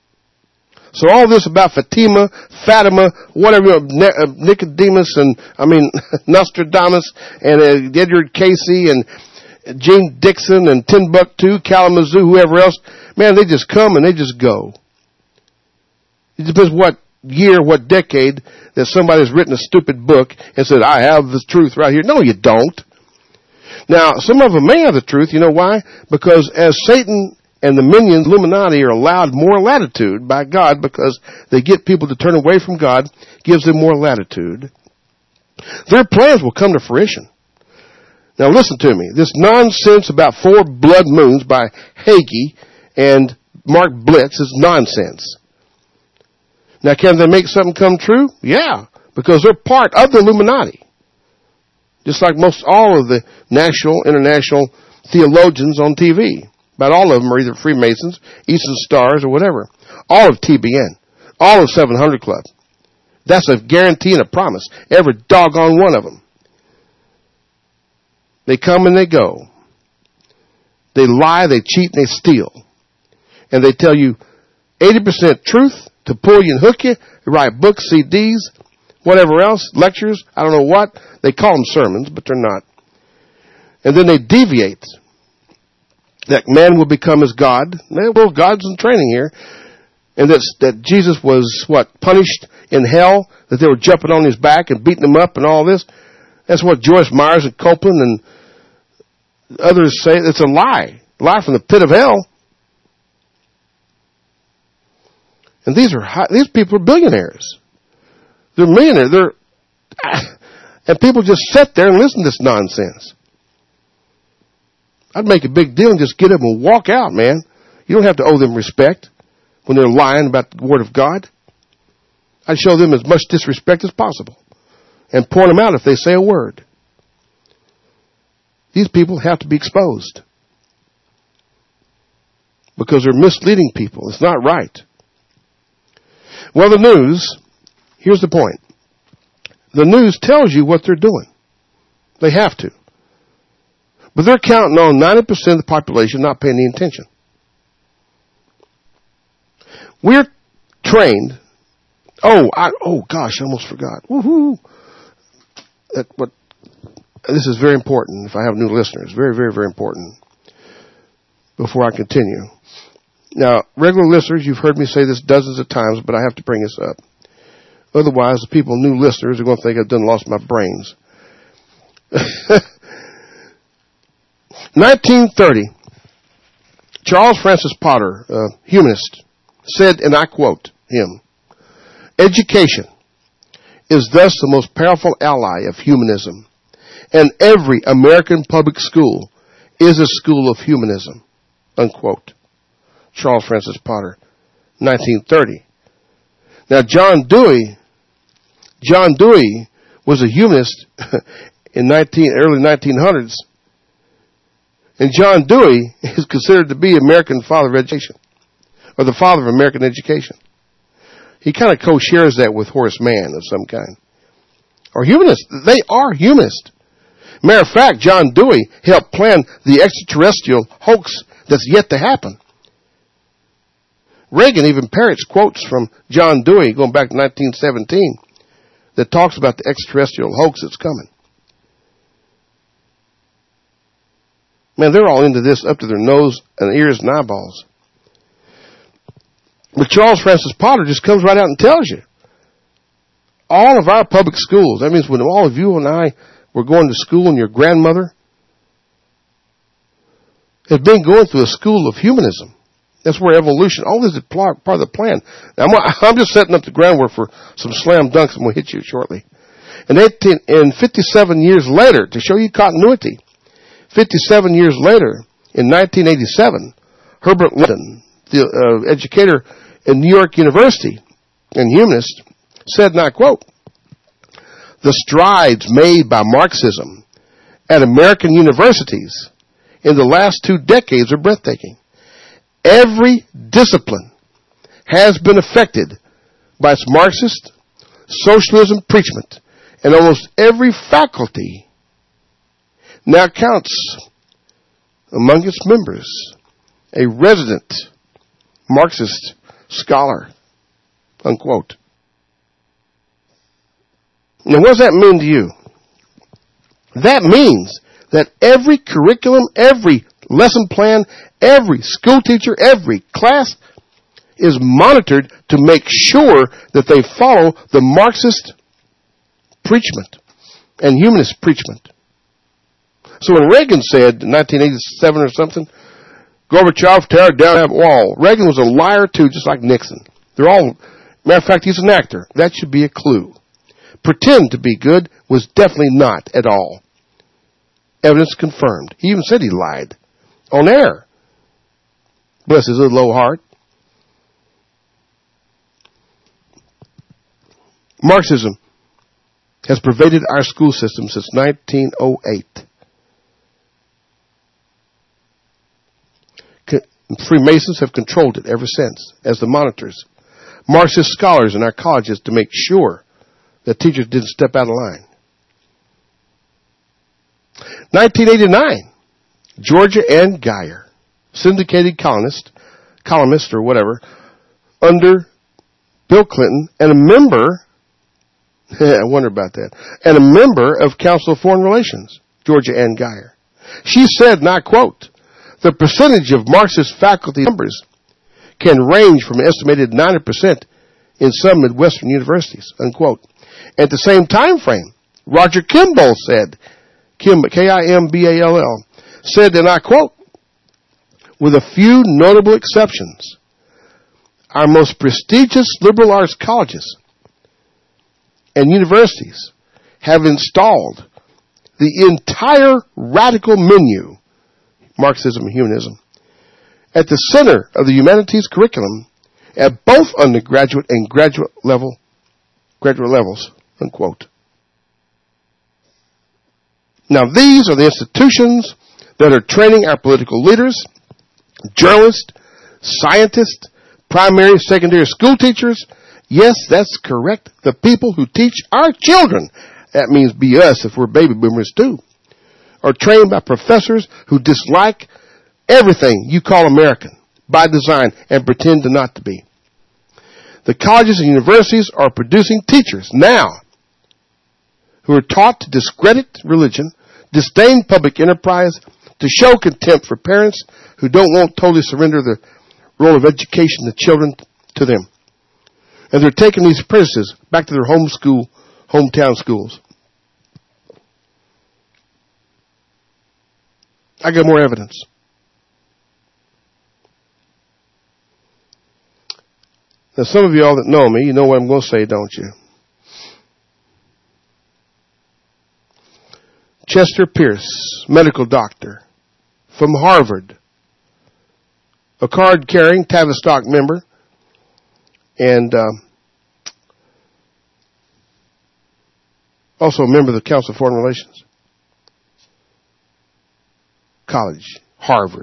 B: So all this about Fatima, whatever, Nicodemus, and Nostradamus, and Edward Casey, and Gene Dixon, and Timbuktu, Kalamazoo, whoever else, man, they just come and they just go. It depends what year, what decade that somebody's written a stupid book and said, I have the truth right here. No, you don't. Now, some of them may have the truth. You know why? Because as Satan and the minions, Illuminati, are allowed more latitude by God because they get people to turn away from God, gives them more latitude, their plans will come to fruition. Now listen to me. This nonsense about 4 blood moons by Hagee and Mark Blitz is nonsense. Now can they make something come true? Yeah, because they're part of the Illuminati. Just like most all of the national, international theologians on TV. About all of them are either Freemasons, Eastern Stars, or whatever. All of TBN. All of 700 Club. That's a guarantee and a promise. Every doggone one of them. They come and they go. They lie, they cheat, and they steal. And they tell you 80% truth to pull you and hook you. They write books, CDs, whatever else, lectures, I don't know what. They call them sermons, but they're not. And then they deviate. That man will become as God. Well, God's in training here. And that Jesus was, punished in hell, that they were jumping on his back and beating him up and all this. That's what Joyce Myers and Copeland and others say. It's a lie. Lie from the pit of hell. And these people are billionaires. They're millionaires. And people just sit there and listen to this nonsense. I'd make a big deal and just get up and walk out, man. You don't have to owe them respect when they're lying about the Word of God. I'd show them as much disrespect as possible and point them out if they say a word. These people have to be exposed because they're misleading people. It's not right. Well, the news, here's the point. The news tells you what they're doing. They have to. But they're counting on 90% of the population not paying any attention. We're trained. Oh gosh, I almost forgot. Woohoo! This is very important if I have new listeners. Very, very, very important. Before I continue. Now, regular listeners, you've heard me say this dozens of times, but I have to bring this up. Otherwise, the people, new listeners, are going to think I've done lost my brains. 1930, Charles Francis Potter, a humanist, said, and I quote him, "Education is thus the most powerful ally of humanism, and every American public school is a school of humanism." Unquote. Charles Francis Potter, 1930. Now, John Dewey was a humanist in early 1900s. And John Dewey is considered to be American father of education, or the father of American education. He kind of co-shares that with Horace Mann of some kind. Or humanists. They are humanists. Matter of fact, John Dewey helped plan the extraterrestrial hoax that's yet to happen. Reagan even parrots quotes from John Dewey going back to 1917 that talks about the extraterrestrial hoax that's coming. Man, they're all into this up to their nose and ears and eyeballs. But Charles Francis Potter just comes right out and tells you. All of our public schools, that means when all of you and I were going to school and your grandmother has been going through a school of humanism. That's where evolution, all this is part of the plan. Now, I'm just setting up the groundwork for some slam dunks and we'll hit you shortly. And 57 years later, to show you continuity, 57 years later, in 1987, Herbert London, the educator at New York University and humanist, said, and I quote, "The strides made by Marxism at American universities in the last 2 decades are breathtaking. Every discipline has been affected by its Marxist socialism preachment, and almost every faculty now counts among its members a resident Marxist scholar." Unquote. Now, what does that mean to you? That means that every curriculum, every lesson plan, every school teacher, every class is monitored to make sure that they follow the Marxist preachment and humanist preachment. So when Reagan said in 1987 or something, Gorbachev, tear down that wall, Reagan was a liar too, just like Nixon. They're all, matter of fact, he's an actor. That should be a clue. Pretend to be good was definitely not at all. Evidence confirmed. He even said he lied on air. Bless his little low heart. Marxism has pervaded our school system since 1908. Freemasons have controlled it ever since as the monitors. Marxist scholars in our colleges to make sure that teachers didn't step out of line. 1989, Georgia Ann Geyer, syndicated columnist or whatever, under Bill Clinton, and a member, I wonder about that, and a member of Council of Foreign Relations, Georgia Ann Geyer. She said, and I quote, the percentage of Marxist faculty members can range from an estimated 90% in some Midwestern universities, unquote. At the same time frame, Roger Kimball said, Kimball, said, and I quote, with a few notable exceptions, our most prestigious liberal arts colleges and universities have installed the entire radical menu, Marxism and humanism, at the center of the humanities curriculum at both undergraduate and graduate levels, unquote. Now these are the institutions that are training our political leaders, journalists, scientists, primary, secondary school teachers. Yes, that's correct. The people who teach our children, that means be us if we're baby boomers too, are trained by professors who dislike everything you call American by design and pretend to not to be. The colleges and universities are producing teachers now who are taught to discredit religion, disdain public enterprise, to show contempt for parents who don't want to totally surrender the role of education of children to them. And they're taking these apprentices back to their hometown schools. I got more evidence. Now, some of y'all that know me, you know what I'm going to say, don't you? Chester Pierce, medical doctor from Harvard, a card-carrying Tavistock member, and also a member of the Council of Foreign Relations. College, Harvard.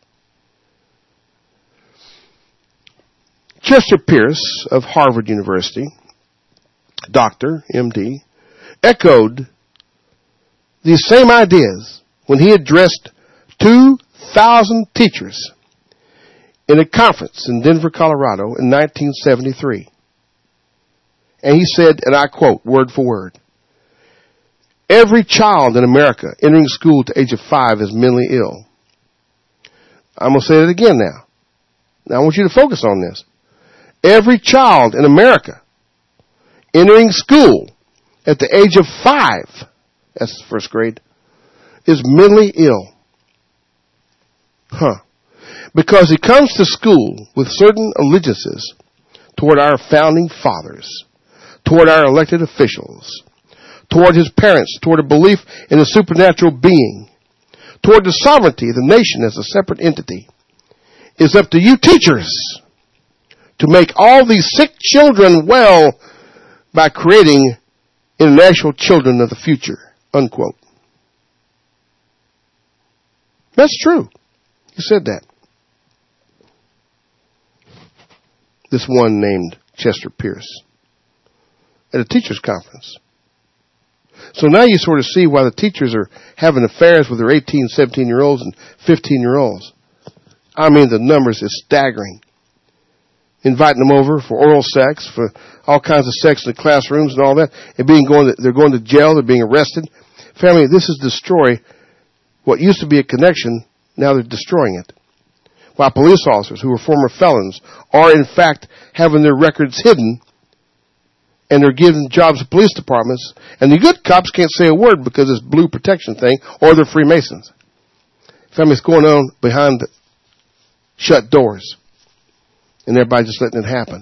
B: Chester Pierce of Harvard University, doctor, MD, echoed these same ideas when he addressed 2,000 teachers in a conference in Denver, Colorado in 1973. And he said, and I quote word for word, every child in America entering school at the age of 5 is mentally ill. I'm going to say it again now. Now I want you to focus on this. Every child in America entering school at the age of 5, that's first grade, is mentally ill. Because he comes to school with certain allegiances toward our founding fathers, toward our elected officials, toward his parents, toward a belief in a supernatural being, toward the sovereignty of the nation as a separate entity. It's up to you teachers to make all these sick children well by creating international children of the future, unquote. That's true. He said that. This one named Chester Pierce at a teachers' conference. So now you sort of see why the teachers are having affairs with their 18, 17-year-olds and 15-year-olds. I mean, the numbers is staggering. inviting them over for oral sex, for all kinds of sex in the classrooms and all that, and they're going to jail, they're being arrested. Family, this is destroy what used to be a connection, now they're destroying it. While police officers who were former felons are in fact having their records hidden, and they're given jobs at police departments, and the good cops can't say a word because it's blue protection thing, or they're Freemasons. Family, it's going on behind the shut doors, and everybody just letting it happen.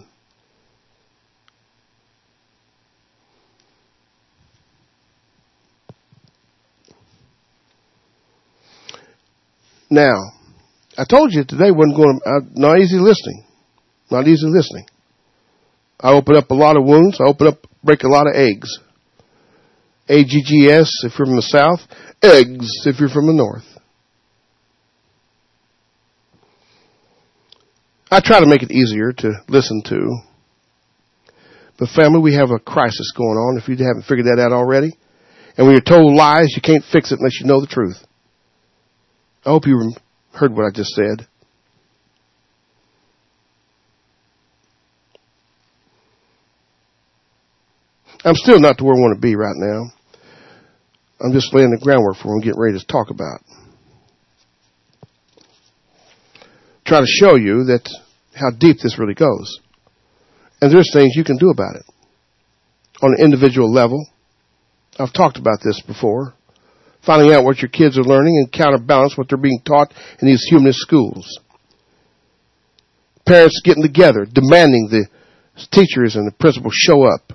B: Now, I told you today wasn't going to, not easy listening. Not easy listening. I open up a lot of wounds. I break a lot of eggs. AGGS if you're from the south. Eggs if you're from the north. I try to make it easier to listen to. But family, we have a crisis going on if you haven't figured that out already. And when you're told lies, you can't fix it unless you know the truth. I hope you heard what I just said. I'm still not to where I want to be right now. I'm just laying the groundwork for what I'm getting ready to talk about. Try to show you that how deep this really goes. And there's things you can do about it. On an individual level. I've talked about this before. Finding out what your kids are learning and counterbalance what they're being taught in these humanist schools. Parents getting together, demanding the teachers and the principals show up.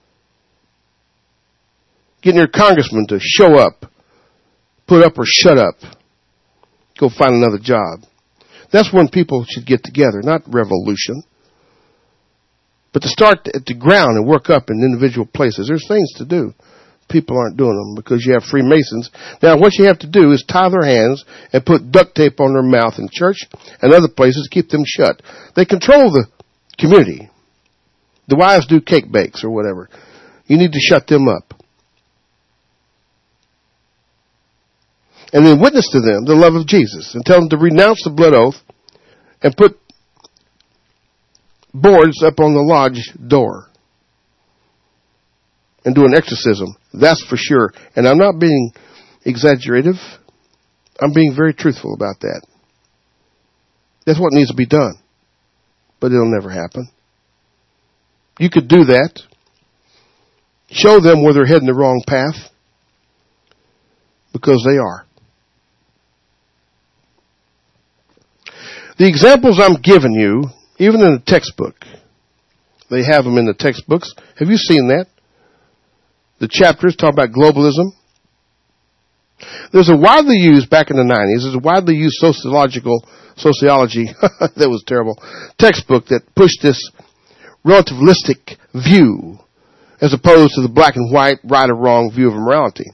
B: Getting your congressman to show up, put up or shut up, go find another job. That's when people should get together, not revolution. But to start at the ground and work up in individual places. There's things to do. People aren't doing them because you have Freemasons. Now, what you have to do is tie their hands and put duct tape on their mouth in church and other places to keep them shut. They control the community. The wives do cake bakes or whatever. You need to shut them up. And then witness to them the love of Jesus and tell them to renounce the blood oath and put boards up on the lodge door and do an exorcism. That's for sure. And I'm not being exaggerative. I'm being very truthful about that. That's what needs to be done. But it'll never happen. You could do that. Show them where they're heading the wrong path. Because they are. The examples I'm giving you, even in the textbook, they have them in the textbooks. Have you seen that? The chapters talk about globalism. There's a widely used, back in the 90s, there's a widely used sociology, that was terrible, textbook that pushed this relativistic view as opposed to the black and white, right or wrong view of morality.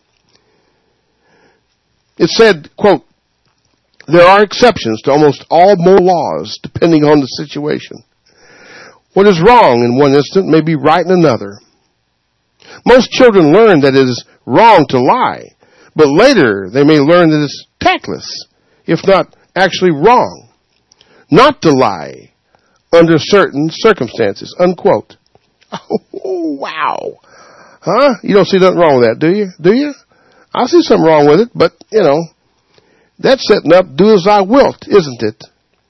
B: It said, quote, there are exceptions to almost all moral laws depending on the situation. What is wrong in one instant may be right in another. Most children learn that it is wrong to lie, but later they may learn that it's tactless, if not actually wrong, not to lie under certain circumstances, unquote. Oh, wow. Huh? You don't see nothing wrong with that, do you? Do you? I see something wrong with it, but, that's setting up do as I wilt, isn't it?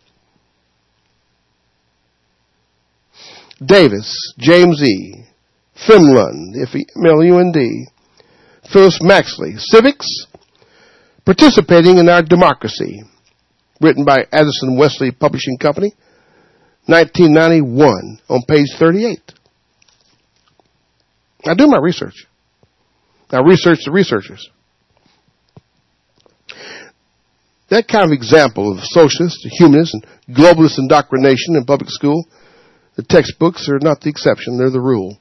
B: Davis, James E., Fimlund, F-M-L-U-N-D, Phyllis Maxley, Civics, Participating in Our Democracy, written by Addison Wesley Publishing Company, 1991, on page 38. I do my research. I research the researchers. That kind of example of socialist, humanist, and globalist indoctrination in public school, the textbooks are not the exception, they're the rule.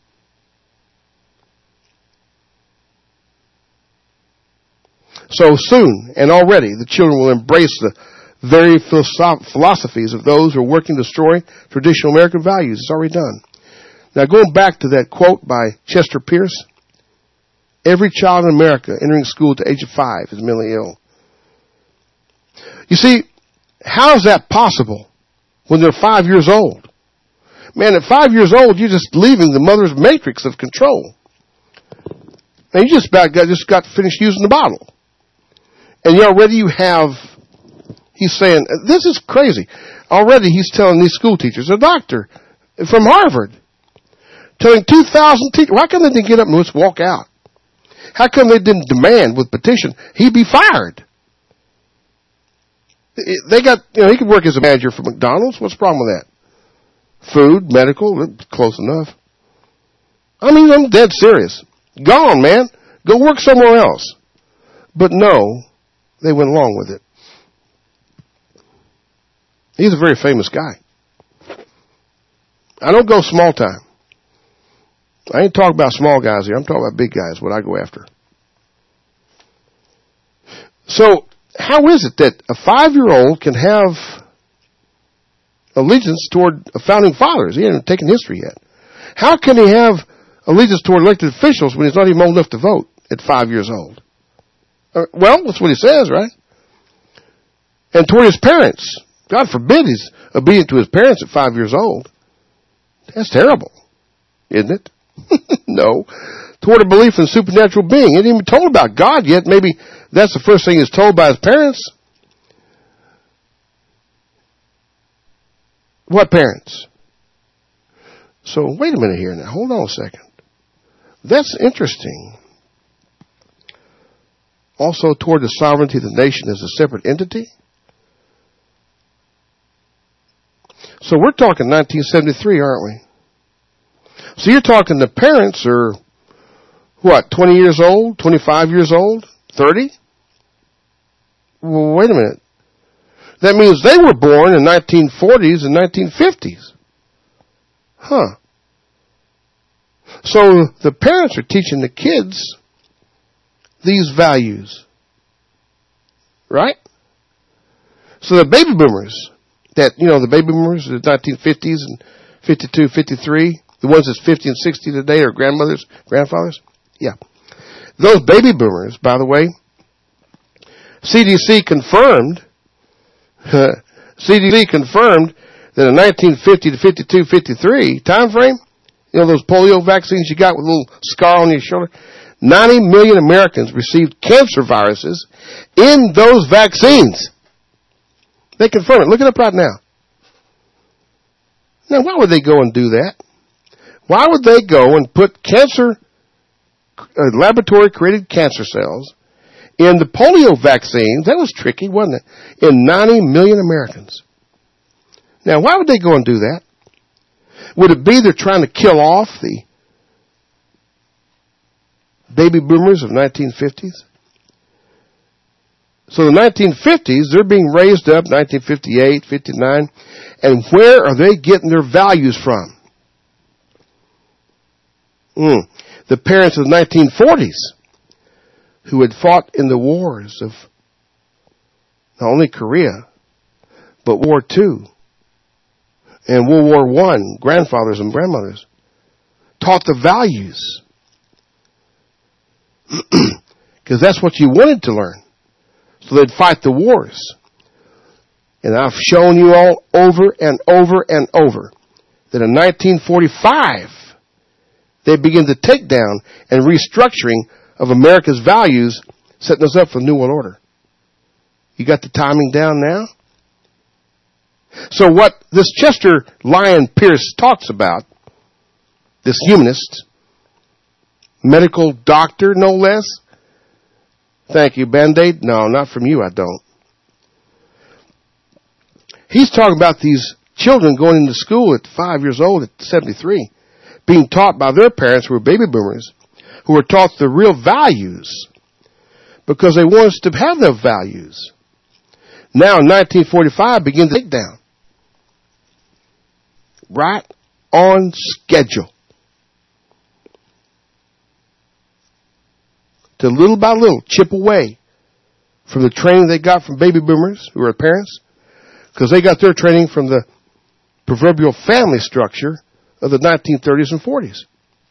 B: So soon and already the children will embrace the very philosophies of those who are working to destroy traditional American values. It's already done. Now going back to that quote by Chester Pierce, every child in America entering school at the age of 5 is mentally ill. You see, how is that possible when they're 5 years old? Man, at 5 years old, you're just leaving the mother's matrix of control. And you just got finished using the bottle. And already you have, he's saying, this is crazy. Already he's telling these school teachers, a doctor from Harvard, telling 2,000 teachers, why come they didn't get up and let's walk out? How come they didn't demand with petition he be fired? They got, he could work as a manager for McDonald's. What's the problem with that? Food, medical, close enough. I mean, I'm dead serious. Gone, man. Go work somewhere else. But no, they went along with it. He's a very famous guy. I don't go small time. I ain't talking about small guys here. I'm talking about big guys, what I go after. So, how is it that a 5-year-old can have allegiance toward founding fathers? He hasn't taken history yet. How can he have allegiance toward elected officials when he's not even old enough to vote at 5 years old? Well, that's what he says, right? And toward his parents. God forbid he's obedient to his parents at 5 years old. That's terrible, isn't it? No. Toward a belief in a supernatural being. He ain't even told about God yet. Maybe that's the first thing he's told by his parents. What parents? So, wait a minute here now. Hold on a second. That's interesting. Also toward the sovereignty of the nation as a separate entity. So we're talking 1973, aren't we? So you're talking the parents are, 20 years old, 25 years old, 30? Well, wait a minute. That means they were born in 1940s and 1950s. Huh. So the parents are teaching the kids these values. Right? So the baby boomers, the baby boomers, the 1950s and 52, 53, the ones that's 50 and 60 today are grandmothers, grandfathers. Yeah. Those baby boomers, by the way, CDC confirmed that in 1950 to 52, 53 time frame, those polio vaccines you got with a little scar on your shoulder, 90 million Americans received cancer viruses in those vaccines. They confirm it. Look it up right now. Now, why would they go and do that? Why would they go and put laboratory-created cancer cells in the polio vaccines? That was tricky, wasn't it? In 90 million Americans. Now, why would they go and do that? Would it be they're trying to kill off the baby boomers of 1950s? So the 1950s, they're being raised up, 1958, 59, and where are they getting their values from? The parents of the 1940s who had fought in the wars of not only Korea, but War II and World War I, grandfathers and grandmothers, taught the values. Because that's what you wanted to learn. So they'd fight the wars. And I've shown you all over and over and over that in 1945, they begin the takedown and restructuring of America's values, setting us up for the New World Order. You got the timing down now? So what this Chester Lyon Pierce talks about, this humanist, medical doctor no less. Thank you, Band-Aid. No, not from you, I don't. He's talking about these children going into school at 5 years old at 73, being taught by their parents who were baby boomers, who were taught the real values because they want us to have their values. Now, in 1945, begins the takedown. Right on schedule. To little by little chip away from the training they got from baby boomers who were parents, because they got their training from the proverbial family structure of the 1930s and 40s.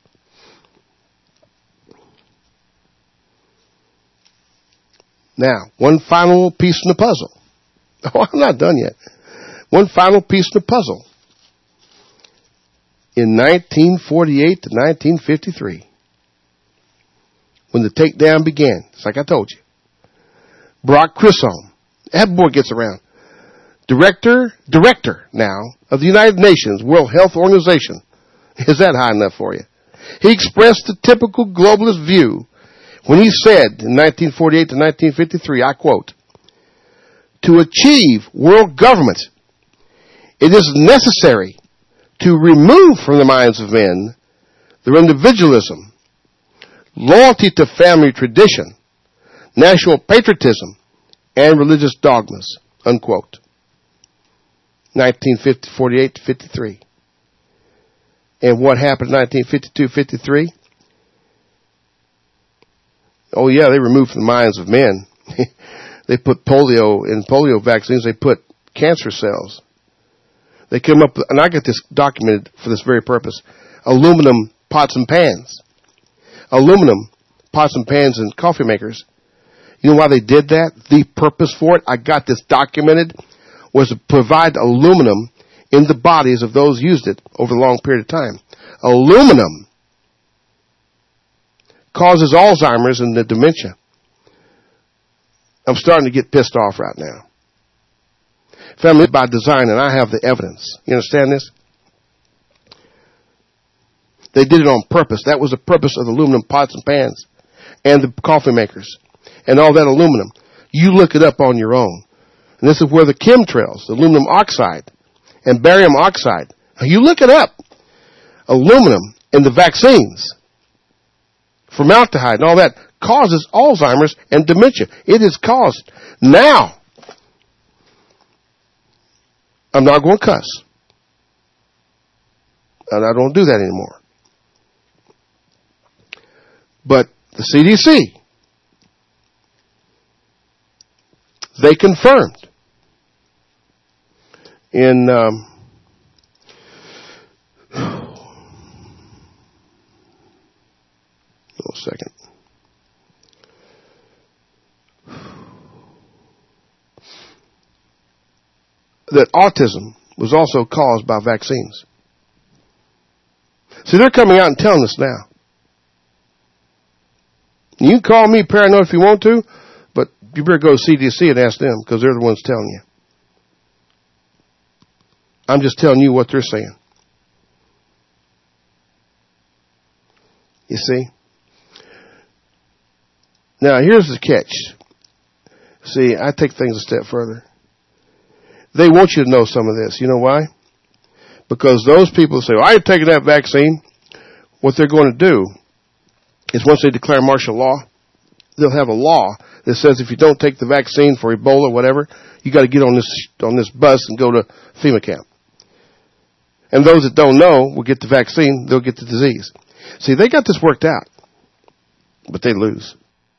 B: Now, one final piece in the puzzle. Oh, I'm not done yet. One final piece in the puzzle. in 1948 to 1953, when the takedown began. It's like I told you. Brock Chisholm, that boy gets around. Director now of the United Nations World Health Organization. Is that high enough for you? He expressed the typical globalist view when he said in 1948 to 1953, I quote, "To achieve world government, it is necessary to remove from the minds of men their individualism, loyalty to family tradition, national patriotism, and religious dogmas," unquote. 1948 to 53. And what happened in 1952-53? Oh yeah, they removed from the minds of men. They put polio vaccines, they put cancer cells. They came up with, and I got this documented for this very purpose, aluminum pots and pans. Aluminum pots and pans and coffee makers. You know why they did that? The purpose for it, I got this documented, was to provide aluminum in the bodies of those who used it over a long period of time. Aluminum causes Alzheimer's and the dementia. I'm starting to get pissed off right now. Family by design, and I have the evidence. You understand this? They did it on purpose. That was the purpose of the aluminum pots and pans and the coffee makers and all that aluminum. You look it up on your own. And this is where the chemtrails, the aluminum oxide and barium oxide, you look it up. Aluminum in the vaccines, formaldehyde and all that causes Alzheimer's and dementia. It is caused. Now, I'm not going to cuss. And I don't do that anymore. But the CDC, they confirmed in second. That autism was also caused by vaccines. See, they're coming out and telling us now. You can call me paranoid if you want to, but you better go to CDC and ask them because they're the ones telling you. I'm just telling you what they're saying. You see? Now, here's the catch. See, I take things a step further. They want you to know some of this. You know why? Because those people say, well, I ain't taking that vaccine. What they're going to do is once they declare martial law, they'll have a law that says if you don't take the vaccine for Ebola or whatever, you got to get on this bus and go to FEMA camp. And those that don't know will get the vaccine, they'll get the disease. See, they got this worked out, but they lose.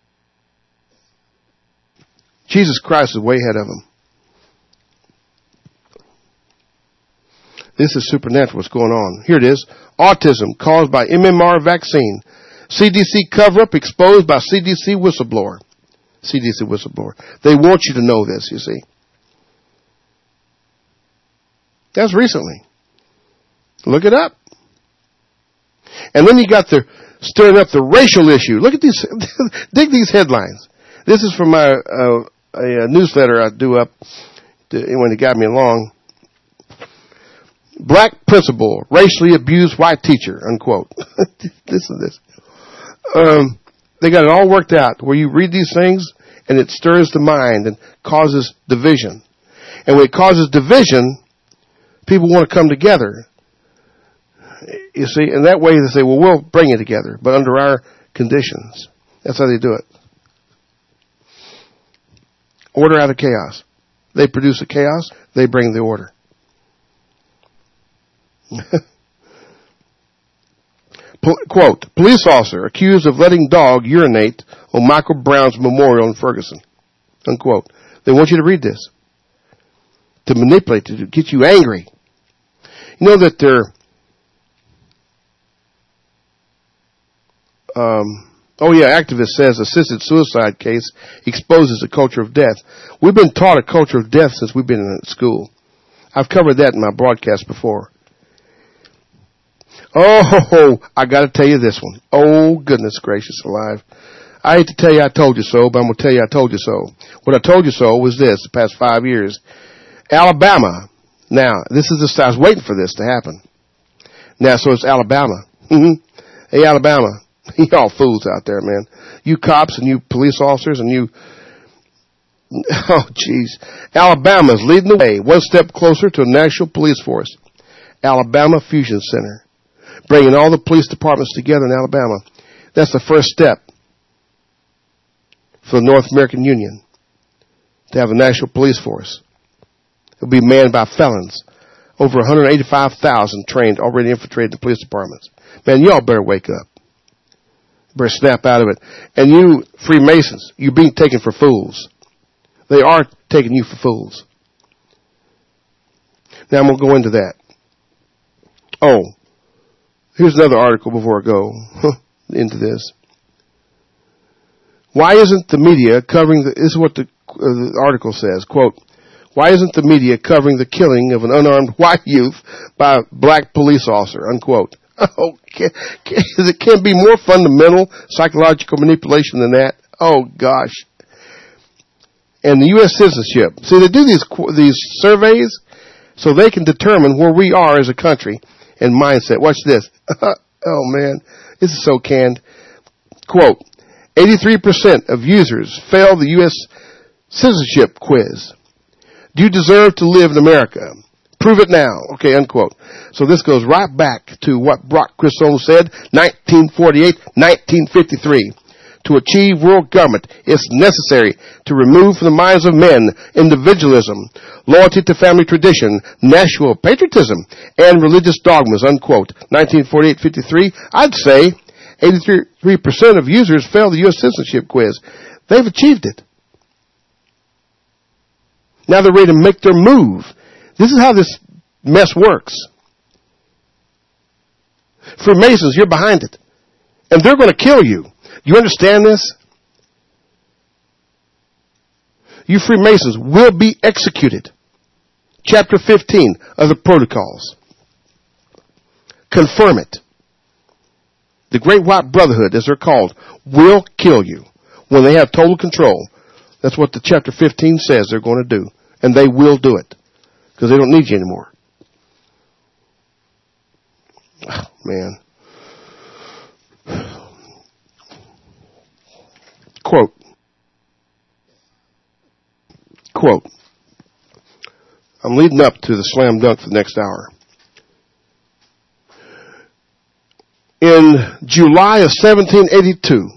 B: Jesus Christ is way ahead of them. This is supernatural what's going on. Here it is. Autism caused by MMR vaccine. CDC cover-up exposed by CDC whistleblower. CDC whistleblower. They want you to know this, you see. That's recently. Look it up. And then you got the stirring up the racial issue. Look at these, dig these headlines. This is from my a newsletter I do up when it got me along. Black principal racially abused white teacher, unquote. Listen to this. They got it all worked out where you read these things and it stirs the mind and causes division. And when it causes division, people want to come together. You see, and that way they say, well, we'll bring it together, but under our conditions. That's how they do it. Order out of chaos. They produce a chaos, they bring the order. Quote, police officer accused of letting dog urinate on Michael Brown's memorial in Ferguson. Unquote. They want you to read this. To manipulate, to get you angry. You know that they're activist says assisted suicide case exposes a culture of death. We've been taught a culture of death since we've been in school. I've covered that in my broadcast before. Oh, I got to tell you this one. Oh, goodness gracious alive. I hate to tell you I told you so, but I'm going to tell you I told you so. What I told you so was this, the past 5 years. Alabama. Now, this is I was waiting for this to happen. Now, so it's Alabama. Hey, Alabama. Y'all fools out there, man. You cops and you police officers and you... Oh, jeez. Alabama's leading the way, one step closer to a national police force. Alabama Fusion Center. Bringing all the police departments together in Alabama. That's the first step for the North American Union to have a national police force. It'll be manned by felons. Over 185,000 trained, already infiltrated the police departments. Man, y'all better wake up. Better snap out of it. And you Freemasons, you're being taken for fools. They are taking you for fools. Now I'm going to go into that. Oh, here's another article before I go into this. Why isn't the media covering this is what the article says, quote, why isn't the media covering the killing of an unarmed white youth by a black police officer, unquote. Oh, it can't be more fundamental psychological manipulation than that. Oh, gosh. And the U.S. citizenship. See, they do these surveys so they can determine where we are as a country and mindset. Watch this. Oh, man. This is so canned. Quote, 83% of users fail the U.S. citizenship quiz. Do you deserve to live in America? Prove it now. Okay, unquote. So this goes right back to what Brock Chrysostom said, 1948, 1953. To achieve world government, it's necessary to remove from the minds of men individualism, loyalty to family tradition, national patriotism, and religious dogmas, unquote. 1948-53, I'd say 83% of users fail the U.S. citizenship quiz. They've achieved it. Now they're ready to make their move. This is how this mess works. Freemasons, you're behind it. And they're going to kill you. You understand this? You Freemasons will be executed. Chapter 15 of the Protocols. Confirm it. The Great White Brotherhood, as they're called, will kill you when they have total control. That's what the chapter 15 says they're going to do. And they will do it. Because they don't need you anymore. Oh, man. Quote. I'm leading up to the slam dunk for the next hour. In July of 1782,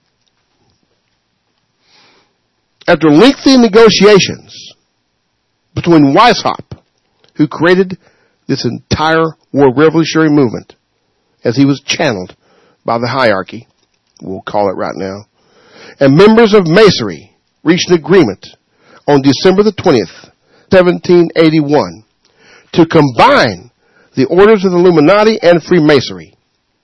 B: after lengthy negotiations between Weishaupt, who created this entire war revolutionary movement, as he was channeled by the hierarchy, we'll call it right now, and members of Masonry reached an agreement on December the 20th, 1781, to combine the orders of the Illuminati and Freemasonry.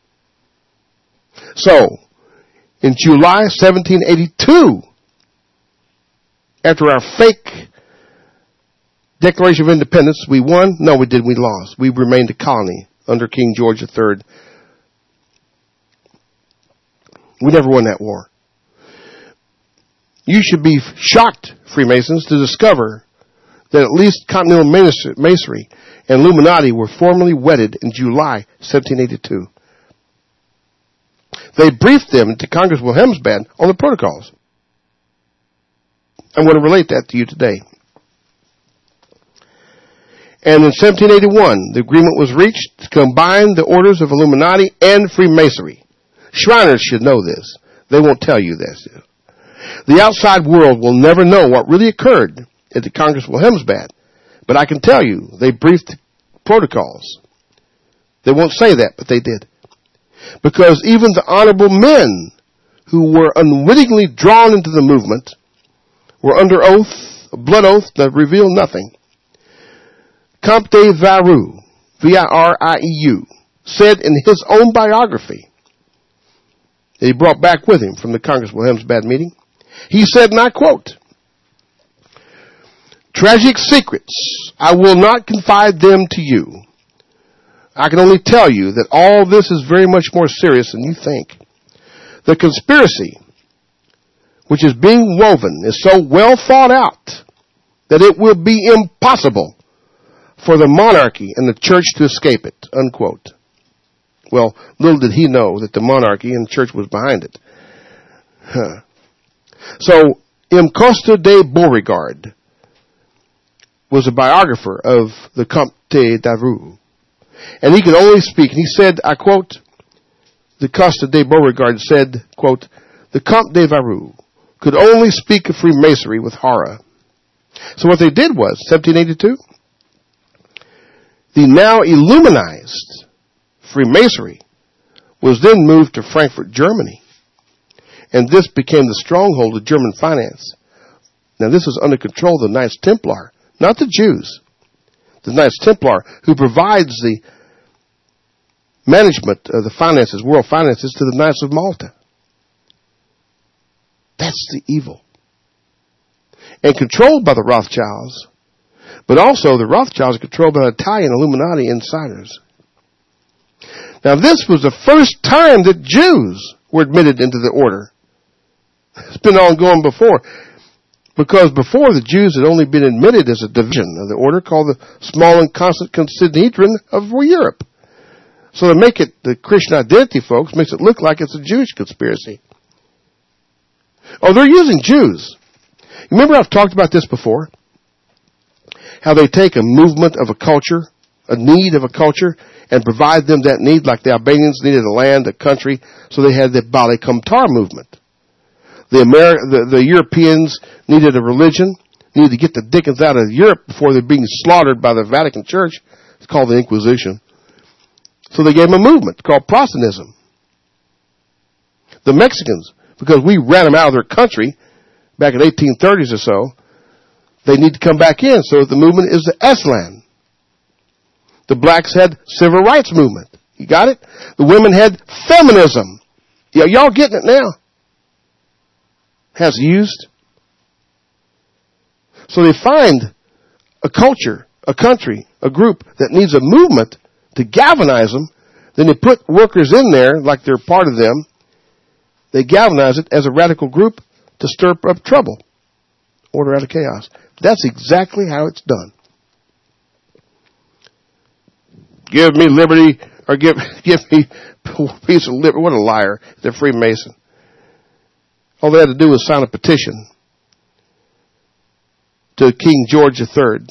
B: So, in July 1782, after our fake Declaration of Independence, we won? No, we didn't. We lost. We remained a colony under King George III. We never won that war. You should be shocked, Freemasons, to discover that at least Continental Masonry and Illuminati were formally wedded in July 1782. They briefed them to Congress Wilhelmsbad on the protocols. I'm going to relate that to you today. And in 1781, the agreement was reached to combine the orders of Illuminati and Freemasonry. Shriners should know this. They won't tell you this. The outside world will never know what really occurred at the Congress Wilhelmsbad. But I can tell you, they briefed protocols. They won't say that, but they did. Because even the honorable men who were unwittingly drawn into the movement were under oath, a blood oath that revealed nothing. Comte de Vareu, V-I-R-I-E-U, said in his own biography that he brought back with him from the Congress Wilhelmsbad meeting, he said, and I quote, "Tragic secrets, I will not confide them to you. I can only tell you that all this is very much more serious than you think. The conspiracy which is being woven is so well thought out that it will be impossible for the monarchy and the church to escape it, unquote. Well, little did he know that the monarchy and the church was behind it. So, M. Costa de Beauregard was a biographer of the Comte d'Avreux. And he could only speak, and he said, I quote, the Costa de Beauregard said, quote, the Comte d'Avreux could only speak of Freemasonry with horror. So what they did was, 1782, the now Illuminized Freemasonry was then moved to Frankfurt, Germany. And this became the stronghold of German finance. Now this was under control of the Knights Templar, not the Jews. The Knights Templar, who provides the management of the finances, world finances, to the Knights of Malta. That's the evil. And controlled by the Rothschilds, but also the Rothschilds are controlled by Italian Illuminati insiders. Now this was the first time that Jews were admitted into the order. It's been ongoing before. Because before the Jews had only been admitted as a division of the order called the Small and Constant Consideration of Europe. So to make it the Christian Identity, folks, makes it look like it's a Jewish conspiracy. Oh, they're using Jews. Remember I've talked about this before? How they take a movement of a culture, a need of a culture, and provide them that need, like the Albanians needed a land, a country, so they had the Bali Kumtar movement. The Europeans needed a religion, needed to get the dickens out of Europe before they're being slaughtered by the Vatican Church. It's called the Inquisition. So they gave them a movement called Protestantism. The Mexicans, because we ran them out of their country back in 1830s or so, they need to come back in. So the movement is the Eslan. The blacks had civil rights movement. You got it? The women had feminism. Yeah, y'all getting it now? Has used. So they find a culture, a country, a group that needs a movement to galvanize them. Then they put workers in there like they're part of them. They galvanize it as a radical group to stir up trouble. Order out of chaos. That's exactly how it's done. Give me liberty, or give me a piece of liberty. What a liar. They're Freemason. All they had to do was sign a petition to King George III.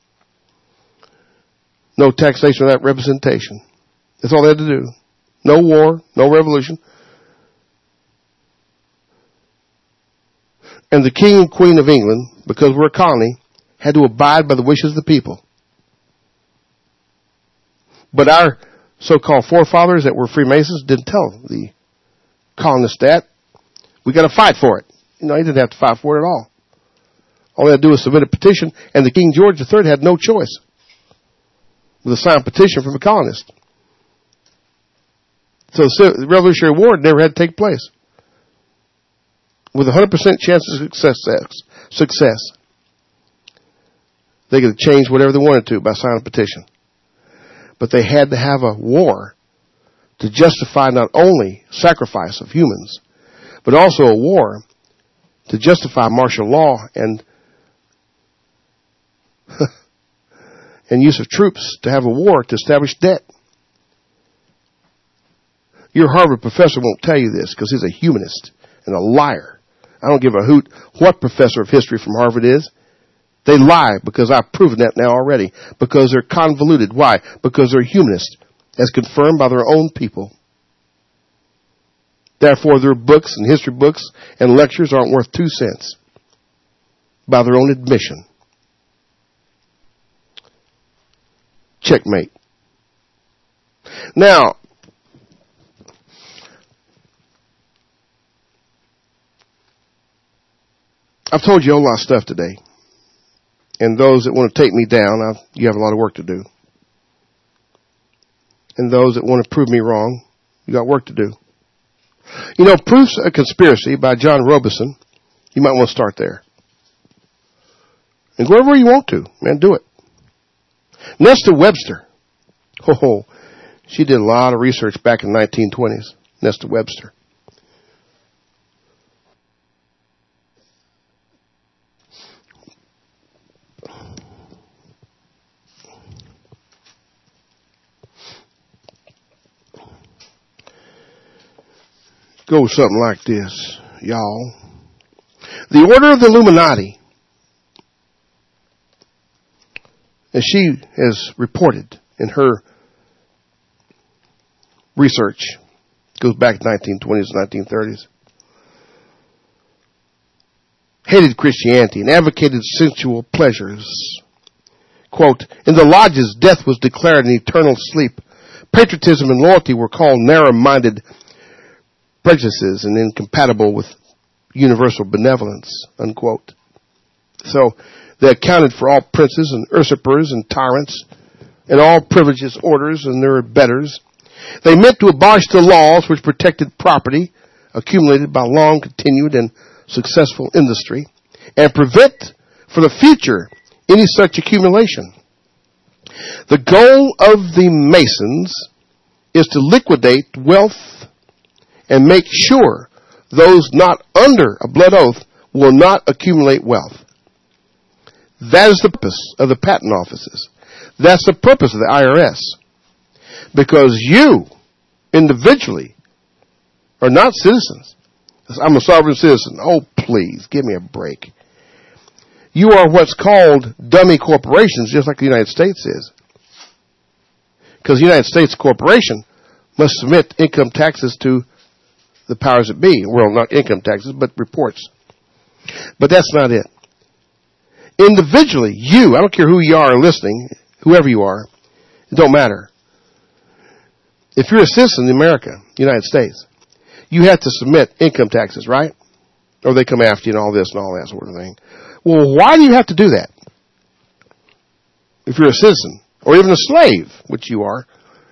B: No taxation without representation. That's all they had to do. No war, no revolution. And the King and Queen of England, because we're a colony, had to abide by the wishes of the people. But our so-called forefathers that were Freemasons didn't tell the colonists that. We got to fight for it. You know, he didn't have to fight for it at all. All they had to do was submit a petition, and the King George III had no choice with a signed petition from the colonists. So the Revolutionary War never had to take place. With a 100% chance of success, they could change whatever they wanted to by signing a petition. But they had to have a war to justify not only sacrifice of humans, but also a war to justify martial law and use of troops to have a war to establish debt. Your Harvard professor won't tell you this because he's a humanist and a liar. I don't give a hoot what professor of history from Harvard is. They lie because I've proven that now already. Because they're convoluted. Why? Because they're humanists, as confirmed by their own people. Therefore, their books and history books and lectures aren't worth 2 cents by their own admission. Checkmate. Now, I've told you a whole lot of stuff today. And those that want to take me down, you have a lot of work to do. And those that want to prove me wrong, you got work to do. You know, Proofs of Conspiracy by John Robeson, you might want to start there. And go wherever you want to, man, do it. Nesta Webster. She did a lot of research back in the 1920s. Nesta Webster. Goes something like this, y'all. The Order of the Illuminati, as she has reported in her research, goes back to 1920s and 1930s, hated Christianity and advocated sensual pleasures. Quote, in the lodges, death was declared an eternal sleep. Patriotism and loyalty were called narrow-minded prejudices and incompatible with universal benevolence, unquote. So they accounted for all princes and usurpers and tyrants and all privileges, orders, and their betters. They meant to abolish the laws which protected property accumulated by long continued and successful industry and prevent for the future any such accumulation. The goal of the Masons is to liquidate wealth and make sure those not under a blood oath will not accumulate wealth. That is the purpose of the patent offices. That's the purpose of the IRS. Because you, individually, are not citizens. I'm a sovereign citizen. Oh, please, give me a break. You are what's called dummy corporations, just like the United States is. Because the United States corporation must submit income taxes to the powers that be. Well, not income taxes, but reports. But that's not it. Individually, you, I don't care who you are listening, whoever you are, it don't matter. If you're a citizen in America, United States, you have to submit income taxes, right? Or they come after you and all this and all that sort of thing. Well, why do you have to do that? If you're a citizen, or even a slave, which you are,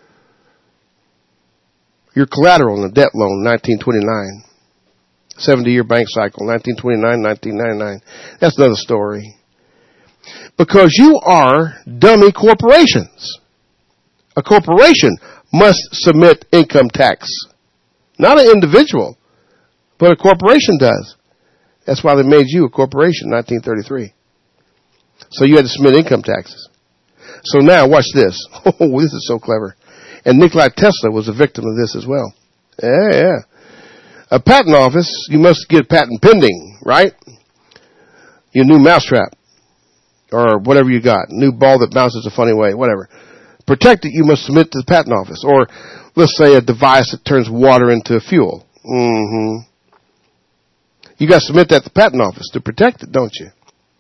B: your collateral in a debt loan, 1929. 70-year bank cycle, 1929, 1999. That's another story. Because you are dummy corporations. A corporation must submit income tax. Not an individual, but a corporation does. That's why they made you a corporation in 1933. So you had to submit income taxes. So now, watch this. Oh, this is so clever. And Nikola Tesla was a victim of this as well. Yeah. A patent office, you must get patent pending, right? Your new mousetrap. Or whatever you got. New ball that bounces a funny way, whatever. Protect it, you must submit to the patent office. Or, let's say, a device that turns water into fuel. You got to submit that to the patent office to protect it, don't you?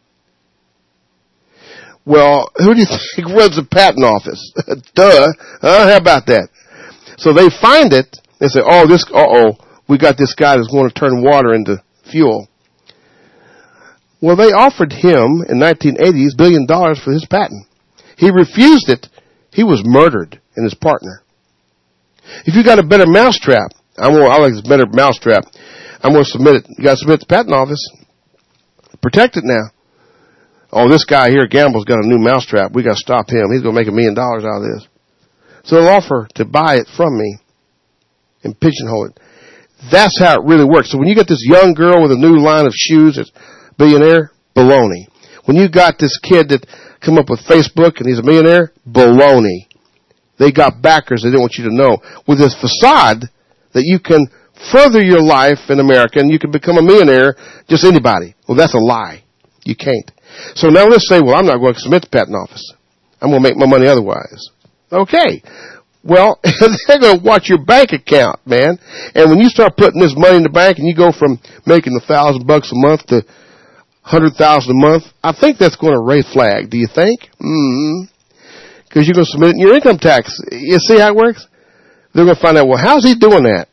B: Well, who do you think runs the patent office? Duh. How about that? So they find it. They say, we got this guy that's going to turn water into fuel. Well, they offered him in 1980s $1 billion for his patent. He refused it. He was murdered, and his partner. If you got a better mousetrap, I like this better mousetrap. I'm going to submit it. You got to submit to the patent office. Protect it now. Oh, this guy here, Gamble's got a new mousetrap. We got to stop him. He's going to make $1 million out of this. So they'll offer to buy it from me and pigeonhole it. That's how it really works. So when you get this young girl with a new line of shoes that's billionaire, baloney. When you got this kid that come up with Facebook and he's a millionaire, baloney. They got backers they didn't want you to know. With this facade that you can further your life in America and you can become a millionaire, just anybody. Well, that's a lie. You can't. So now let's say, well, I'm not going to submit to the patent office. I'm going to make my money otherwise. Okay. Well, they're going to watch your bank account, man. And when you start putting this money in the bank and you go from making $1,000 a month to $100,000 a month, I think that's going to raise flag. Do you think? Because you're going to submit it in your income tax. You see how it works? They're going to find out, well, how's he doing that?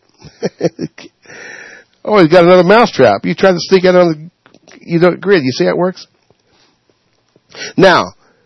B: Oh, he's got another mousetrap. You try to sneak it on the grid. You see how it works? Now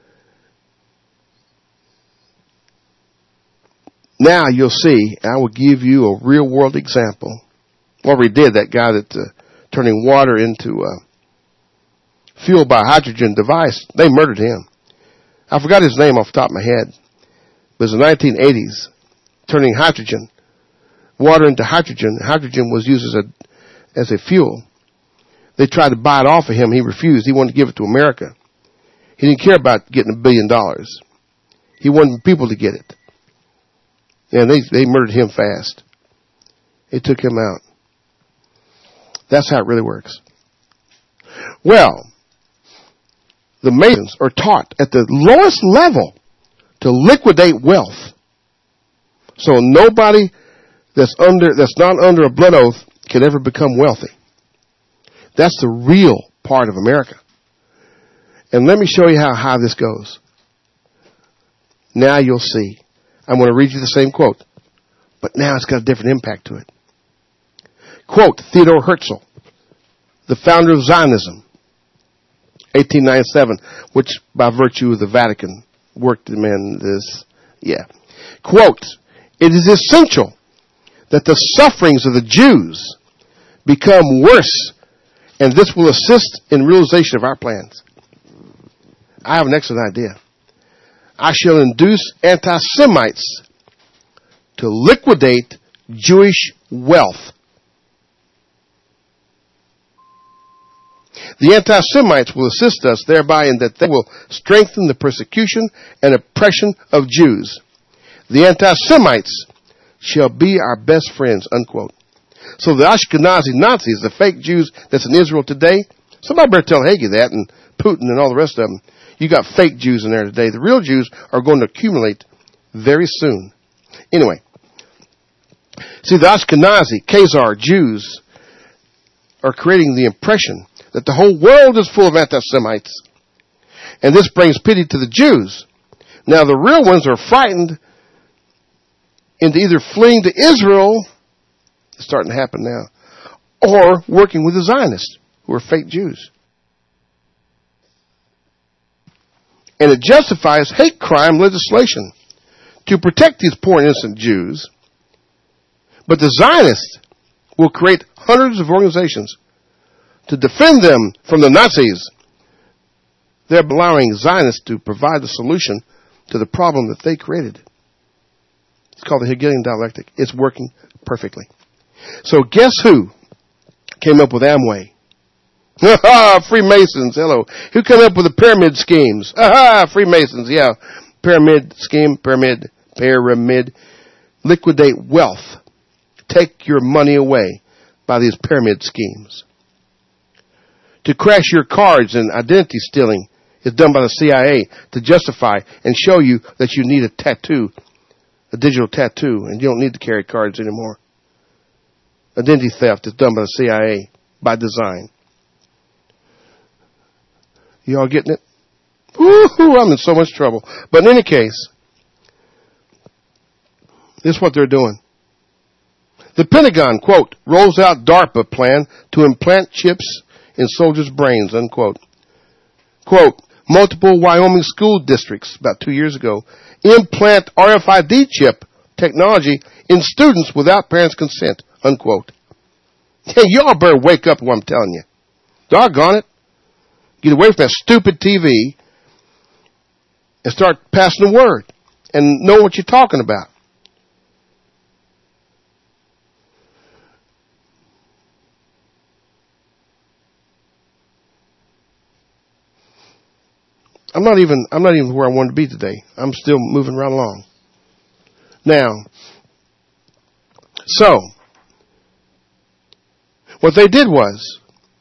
B: you'll see, I will give you a real world example. Already did, that guy that turning water into fuel by a hydrogen device. They murdered him. I forgot his name off the top of my head. It was the 1980s. turning water into hydrogen. Hydrogen was used as a fuel. They tried to buy it off of him. He refused. He wanted to give it to America. He didn't care about getting $1 billion. He wanted people to get it. And they murdered him fast. They took him out. That's how it really works. Well, the Masons are taught at the lowest level to liquidate wealth. So nobody that's not under a blood oath can ever become wealthy. That's the real part of America. And let me show you how high this goes. Now you'll see. I'm going to read you the same quote, but now it's got a different impact to it. Quote, Theodor Herzl, the founder of Zionism, 1897, which by virtue of the Vatican worked him in this. Yeah. Quote, it is essential that the sufferings of the Jews become worse, and this will assist in realization of our plans. I have an excellent idea. I shall induce anti-Semites to liquidate Jewish wealth. The anti-Semites will assist us thereby in that they will strengthen the persecution and oppression of Jews. The anti-Semites shall be our best friends, unquote. So the Ashkenazi Nazis, the fake Jews that's in Israel today, somebody better tell Hagee that, and Putin and all the rest of them. You got fake Jews in there today. The real Jews are going to accumulate very soon. Anyway, see, the Ashkenazi, Khazar Jews are creating the impression that the whole world is full of anti-Semites. And this brings pity to the Jews. Now, the real ones are frightened into either fleeing to Israel, it's starting to happen now, or working with the Zionists, who are fake Jews. And it justifies hate crime legislation to protect these poor innocent Jews. But the Zionists will create hundreds of organizations to defend them from the Nazis. They're allowing Zionists to provide the solution to the problem that they created. It's called the Hegelian dialectic. It's working perfectly. So guess who came up with Amway? Freemasons, hello. Who came up with the pyramid schemes? Freemasons, yeah. Pyramid scheme, pyramid. Liquidate wealth. Take your money away by these pyramid schemes. To crash your cards and identity stealing is done by the CIA to justify and show you that you need a tattoo, a digital tattoo, and you don't need to carry cards anymore. Identity theft is done by the CIA by design. You all getting it? Woo-hoo, I'm in so much trouble. But in any case, this is what they're doing. The Pentagon, quote, rolls out DARPA plan to implant chips in soldiers' brains, unquote. Quote, multiple Wyoming school districts, about 2 years ago, implant RFID chip technology in students without parents' consent, unquote. Hey, y'all better wake up what I'm telling you. Doggone it. Get away from that stupid TV and start passing the word and know what you're talking about. I'm not even where I wanted to be today. I'm still moving right along. Now, so, what they did was,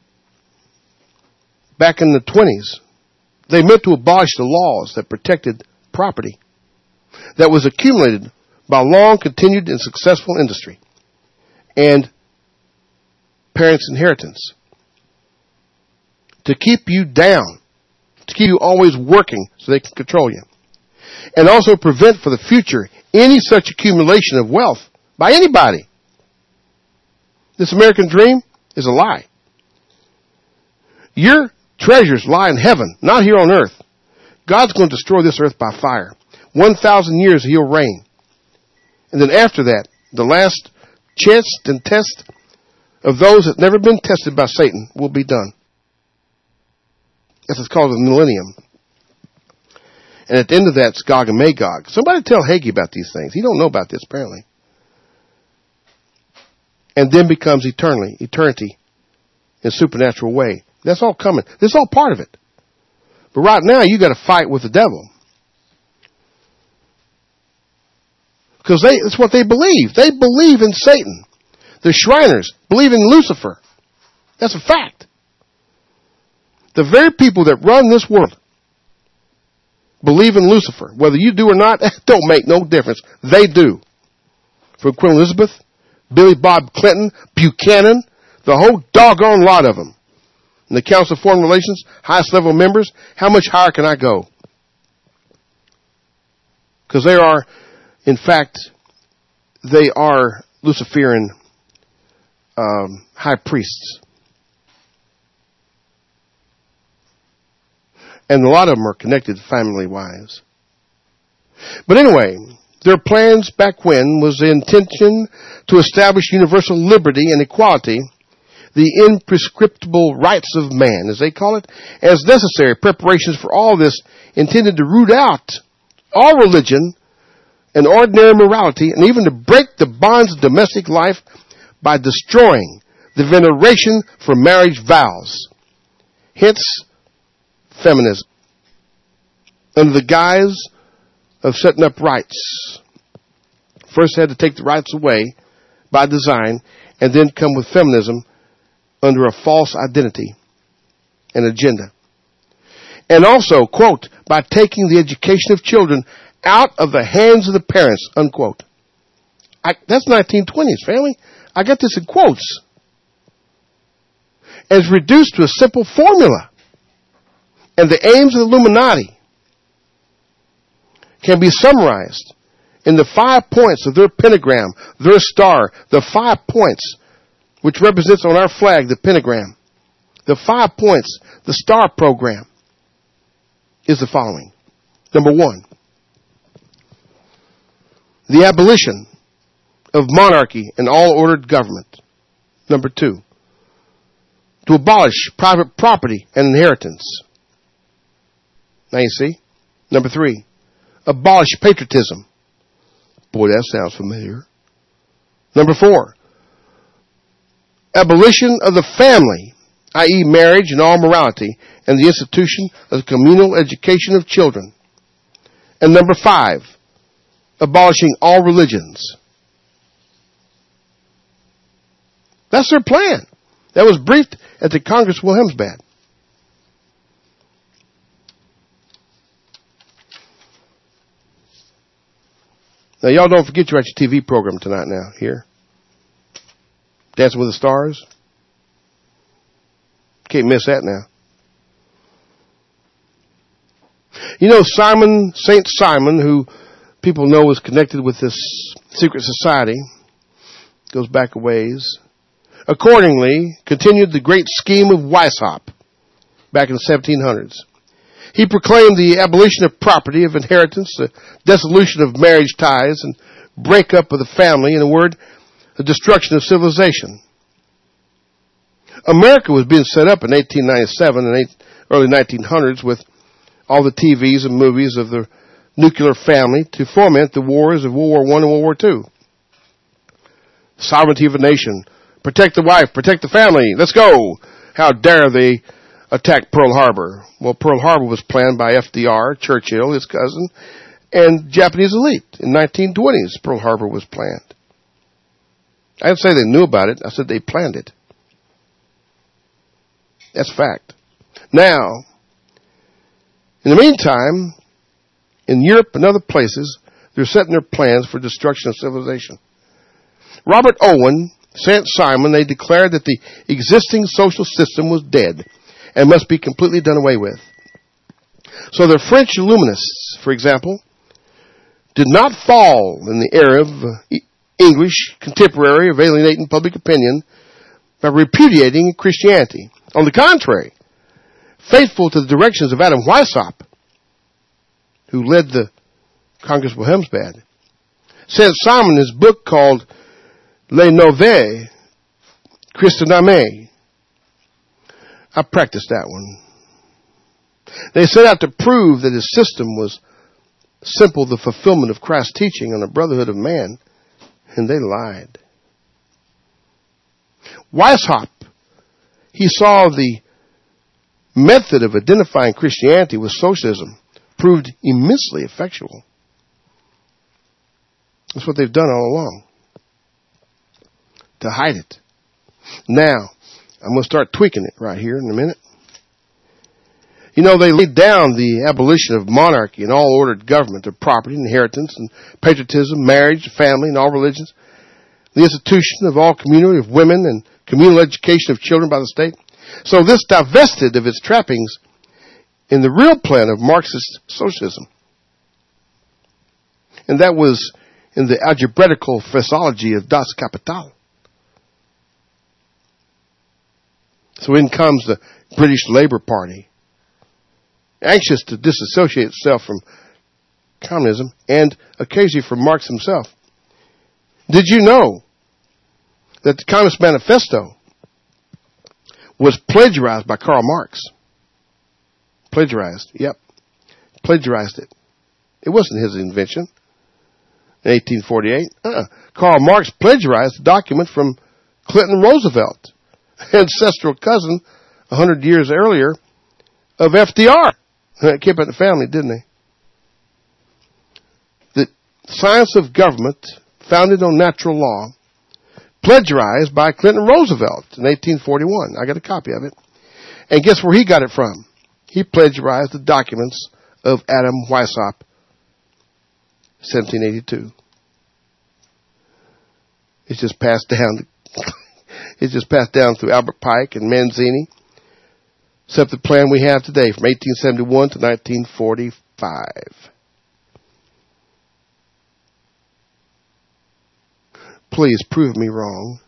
B: back in the 20s, they meant to abolish the laws that protected property that was accumulated by long continued and successful industry and parents' inheritance to keep you down, to keep you always working so they can control you, and also prevent for the future any such accumulation of wealth by anybody. This American dream is a lie. Your treasures lie in heaven, not here on earth. God's going to destroy this earth by fire. 1,000 years he'll reign. And then after that, the last chance and test of those that never been tested by Satan will be done. That's what's called the millennium. And at the end of that, it's Gog and Magog. Somebody tell Hagee about these things. He don't know about this, apparently. And then becomes eternity in a supernatural way. That's all coming. This is all part of it. But right now, you got to fight with the devil. Because that's what they believe. They believe in Satan. The Shriners believe in Lucifer. That's a fact. The very people that run this world believe in Lucifer. Whether you do or not, that don't make no difference. They do. From Queen Elizabeth, Billy Bob Clinton, Buchanan, the whole doggone lot of them. And the Council of Foreign Relations, highest level members, how much higher can I go? Because they are, in fact, they are Luciferian high priests. And a lot of them are connected family-wise. But anyway, their plans back when was the intention to establish universal liberty and equality, the imprescriptible rights of man, as they call it, as necessary preparations for all this intended to root out all religion and ordinary morality, and even to break the bonds of domestic life by destroying the veneration for marriage vows. Hence, feminism. Under the guise of setting up rights. First had to take the rights away by design, and then come with feminism under a false identity and agenda. And also, quote, by taking the education of children out of the hands of the parents, unquote. That's 1920s, family. I got this in quotes. As reduced to a simple formula. And the aims of the Illuminati can be summarized in the 5 points of their pentagram, their star, the 5 points, which represents on our flag the pentagram. The 5 points, the star program, is the following. Number 1, the abolition of monarchy and all ordered government. Number 2, to abolish private property and inheritance. Now you see. Number 3, abolish patriotism. Boy, that sounds familiar. Number 4, abolition of the family, i.e. marriage and all morality, and the institution of the communal education of children. And number 5, abolishing all religions. That's their plan. That was briefed at the Congress Wilhelmsbad. Now, y'all don't forget you're at your TV program tonight now, here. Dancing with the Stars. Can't miss that now. You know Saint Simon, who people know is connected with this secret society, goes back a ways, accordingly continued the great scheme of Weishaupt back in the 1700s. He proclaimed the abolition of property, of inheritance, the dissolution of marriage ties, and breakup of the family, in a word, the destruction of civilization. America was being set up in 1897 and early 1900s with all the TVs and movies of the nuclear family to foment the wars of World War I and World War II. Sovereignty of a nation. Protect the wife, protect the family. Let's go. How dare they attack Pearl Harbor? Well, Pearl Harbor was planned by FDR, Churchill, his cousin, and Japanese elite. In 1920s, Pearl Harbor was planned. I didn't say they knew about it. I said they planned it. That's fact. Now, in the meantime, in Europe and other places, they're setting their plans for destruction of civilization. Robert Owen, Saint Simon, they declared that the existing social system was dead and must be completely done away with. So the French Illuminists, for example, did not fall in the error of English contemporary of alienating public opinion by repudiating Christianity. On the contrary, faithful to the directions of Adam Weishaupt, who led the Congress Wilhelmsbad, Saint Simon in his book called Les Nouvelles Christianité. I practiced that one. They set out to prove that his system was simple the fulfillment of Christ's teaching on the brotherhood of man, and they lied. Weishaupt, he saw the method of identifying Christianity with socialism proved immensely effectual. That's what they've done all along, to hide it. Now, I'm going to start tweaking it right here in a minute. You know, they laid down the abolition of monarchy and all ordered government of property, inheritance, and patriotism, marriage, family, and all religions, the institution of all community of women and communal education of children by the state. So this divested of its trappings in the real plan of Marxist socialism. And that was in the algebraical phraseology of Das Kapital. So in comes the British Labour Party, anxious to disassociate itself from communism and occasionally from Marx himself. Did you know that the Communist Manifesto was plagiarized by Karl Marx? Plagiarized, yep. Plagiarized it. It wasn't his invention. In 1848, Karl Marx plagiarized the document from Clinton Roosevelt, ancestral cousin 100 years earlier of FDR. They kept it in the family, didn't they? The science of government, founded on natural law, plagiarized by Clinton Roosevelt in 1841. I got a copy of it. And guess where he got it from? He plagiarized the documents of Adam Weishaupt, 1782. It's just passed down. It's just passed down through Albert Pike and Manzini, except the plan we have today from 1871 to 1945. Please prove me wrong.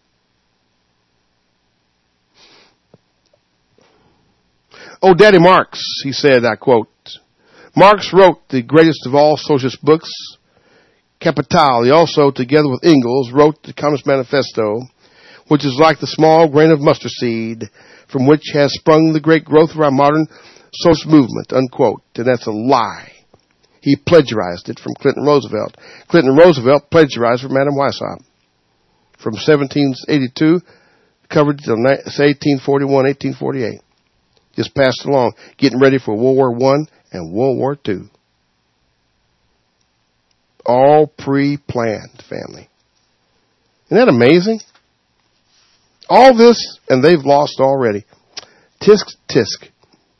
B: Oh, Daddy Marx, he said, I quote, Marx wrote the greatest of all socialist books, Capital. He also, together with Engels, wrote the Communist Manifesto, which is like the small grain of mustard seed from which has sprung the great growth of our modern socialist movement, unquote. And that's a lie. He plagiarized it from Clinton Roosevelt. Clinton Roosevelt plagiarized from Adam Weishaupt. From 1782, covered till 1841, 1848. Just passed along, getting ready for World War I and World War II. All pre-planned, family. Isn't that amazing? All this, and they've lost already. Tisk, tisk.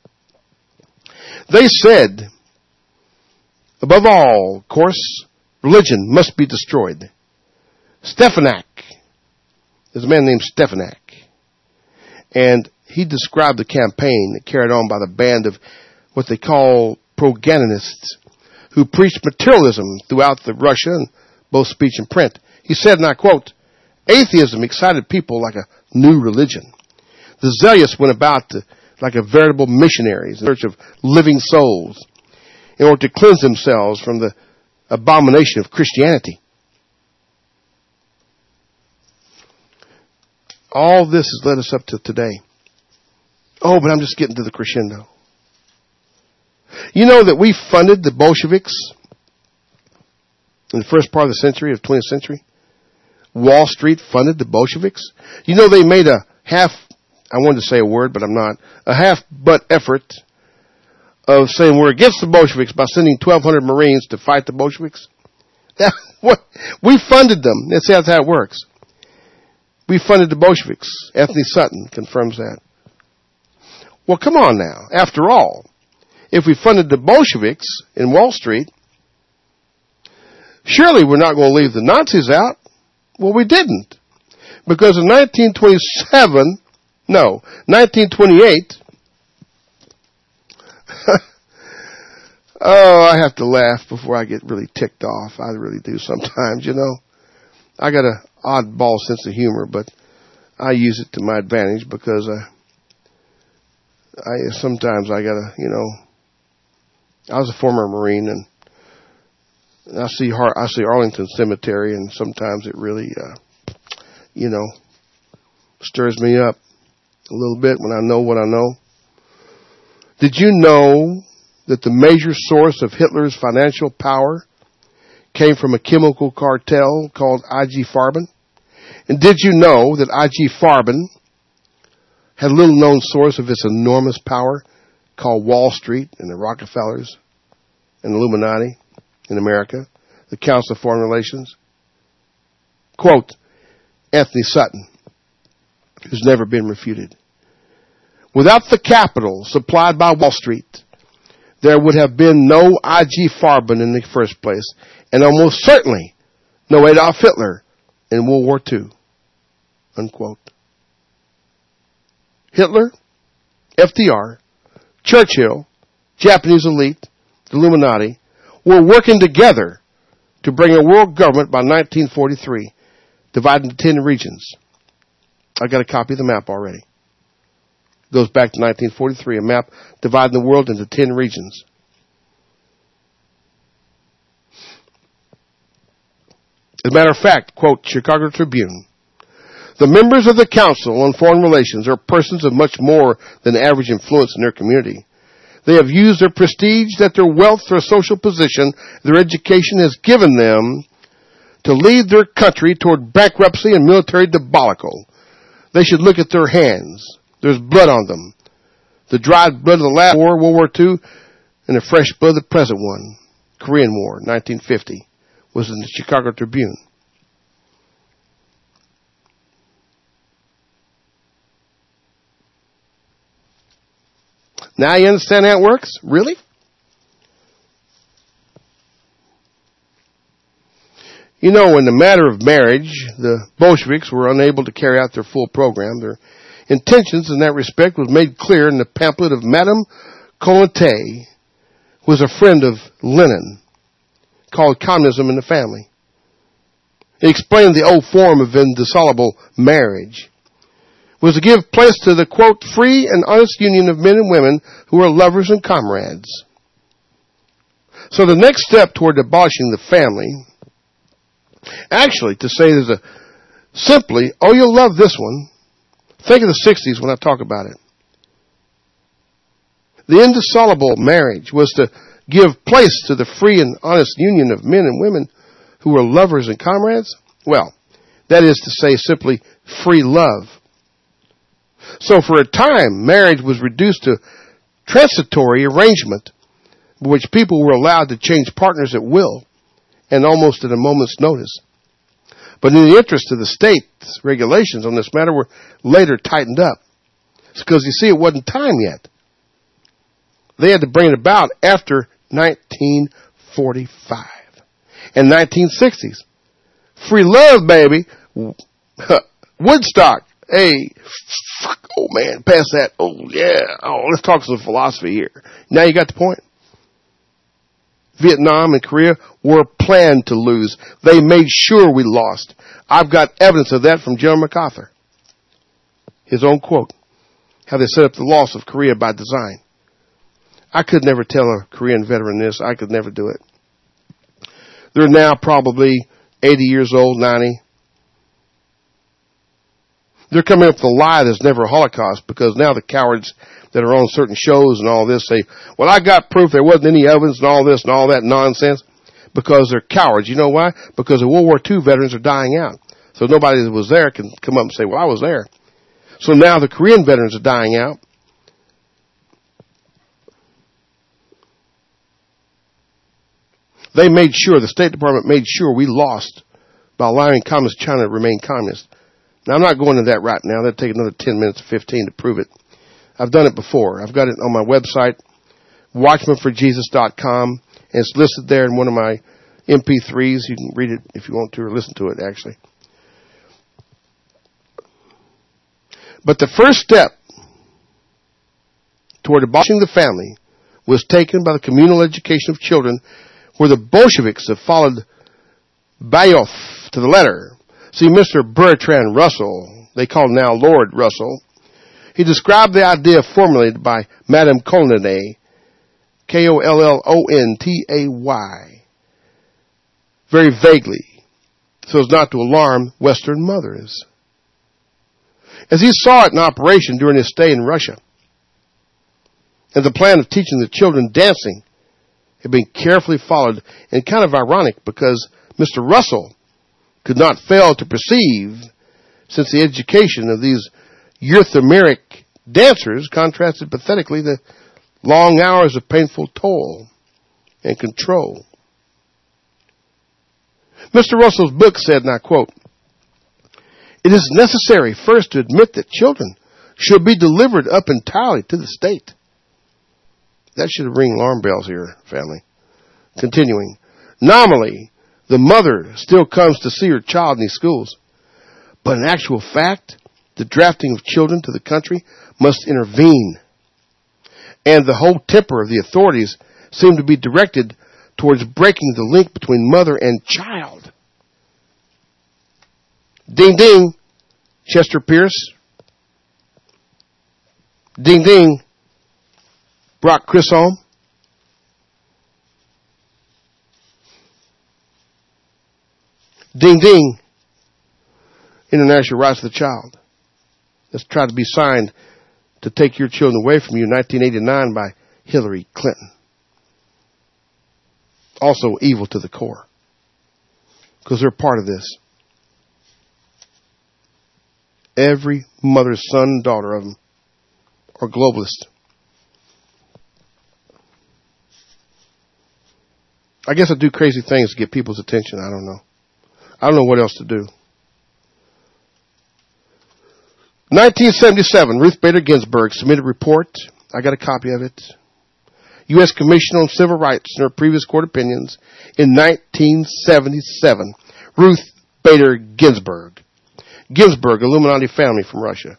B: They said, above all, of course, religion must be destroyed. Stefanak. There's a man named Stefanak. And he described the campaign carried on by the band of what they call propagandists who preached materialism throughout the Russia, in both speech and print. He said, and I quote, atheism excited people like a new religion. The zealous went about like a veritable missionaries in search of living souls in order to cleanse themselves from the abomination of Christianity. All this has led us up to today. Oh, but I'm just getting to the crescendo. You know that we funded the Bolsheviks in the first part of the century, of 20th century? Wall Street funded the Bolsheviks. You know they made a half, I wanted to say a word, but I'm not, a half-butt effort of saying we're against the Bolsheviks by sending 1,200 Marines to fight the Bolsheviks. We funded them. That's how it works. We funded the Bolsheviks. Anthony Sutton confirms that. Well, come on now. After all, if we funded the Bolsheviks in Wall Street, surely we're not going to leave the Nazis out. Well, we didn't. Because in 1928, oh, I have to laugh before I get really ticked off. I really do sometimes, you know. I got an oddball sense of humor, but I use it to my advantage because sometimes I gotta, you know, I was a former Marine and I see Arlington Cemetery and sometimes it really, you know, stirs me up a little bit when I know what I know. Did you know that the major source of Hitler's financial power came from a chemical cartel called IG Farben? And did you know that IG Farben had a little-known source of its enormous power called Wall Street and the Rockefellers and Illuminati in America, the Council of Foreign Relations? Quote, Anthony Sutton, who's never been refuted. Without the capital supplied by Wall Street, there would have been no IG Farben in the first place, and almost certainly no Adolf Hitler in World War II. Unquote. Hitler, FDR, Churchill, Japanese elite, the Illuminati, were working together to bring a world government by 1943, divided into 10 regions. I got a copy of the map already. Goes back to 1943, a map dividing the world into 10 regions. As a matter of fact, quote, Chicago Tribune, the members of the Council on Foreign Relations are persons of much more than average influence in their community. They have used their prestige, that their wealth, their social position, their education has given them to lead their country toward bankruptcy and military debacle. They should look at their hands. There's blood on them. The dried blood of the last war, World War II, and the fresh blood of the present one, Korean War, 1950, was in the Chicago Tribune. Now you understand how it works? Really? You know, in the matter of marriage, the Bolsheviks were unable to carry out their full program. Their intentions in that respect was made clear in the pamphlet of Madame Kollontai, who was a friend of Lenin, called Communism in the Family. It explained the old form of indissoluble marriage was to give place to the, quote, free and honest union of men and women who are lovers and comrades. So the next step toward abolishing the family, actually, to say there's a simply, oh, you'll love this one. Think of the 60s when I talk about it. The indissoluble marriage was to give place to the free and honest union of men and women who were lovers and comrades. Well, that is to say simply free love. So for a time, marriage was reduced to transitory arrangement by which people were allowed to change partners at will and almost at a moment's notice. But in the interest of the state's regulations on this matter were later tightened up. It's because, you see, it wasn't time yet. They had to bring it about after 1945 and 1960s. Free love, baby. Woodstock. Hey, oh man, pass that. Oh yeah. Oh, let's talk some philosophy here. Now you got the point. Vietnam and Korea were planned to lose. They made sure we lost. I've got evidence of that from General MacArthur. His own quote. How they set up the loss of Korea by design. I could never tell a Korean veteran this. I could never do it. They're now probably 80 years old, 90. They're coming up with a lie there's never a Holocaust, because now the cowards that are on certain shows and all this say, well, I got proof there wasn't any evidence and all this and all that nonsense, because they're cowards. You know why? Because the World War II veterans are dying out. So nobody that was there can come up and say, well, I was there. So now the Korean veterans are dying out. They made sure, the State Department made sure we lost by allowing Communist China to remain communist. Now, I'm not going into that right now. That'll take another 10 minutes or 15 to prove it. I've done it before. I've got it on my website, watchmanforjesus.com, and it's listed there in one of my MP3s. You can read it if you want to, or listen to it, actually. But the first step toward abolishing the family was taken by the communal education of children, where the Bolsheviks have followed Bayov to the letter. See, Mr. Bertrand Russell, they call him now Lord Russell, he described the idea formulated by Madame Kollontai, Kollontai, very vaguely, so as not to alarm Western mothers. As he saw it in operation during his stay in Russia, And the plan of teaching the children dancing had been carefully followed, and kind of ironic because Mr. Russell could not fail to perceive, since the education of these euthymeric dancers contrasted pathetically the long hours of painful toil and control. Mr. Russell's book said, and I quote, "It is necessary first to admit that children should be delivered up entirely to the state." That should ring alarm bells here, family. Continuing, "Nominally, the mother still comes to see her child in these schools, but in actual fact, the drafting of children to the country must intervene, and the whole temper of the authorities seem to be directed towards breaking the link between mother and child." Ding ding, Chester Pierce. Ding ding, Brock Chisholm. Ding ding, International Rights of the Child. That's tried to be signed to take your children away from you in 1989 by Hillary Clinton. Also evil to the core, because they're part of this. Every mother's son and daughter of them are globalists. I guess I do crazy things to get people's attention. I don't know. I don't know what else to do. 1977, Ruth Bader Ginsburg submitted a report. I got a copy of it. U.S. Commission on Civil Rights in her previous court opinions in 1977. Ruth Bader Ginsburg. Ginsburg, Illuminati family from Russia.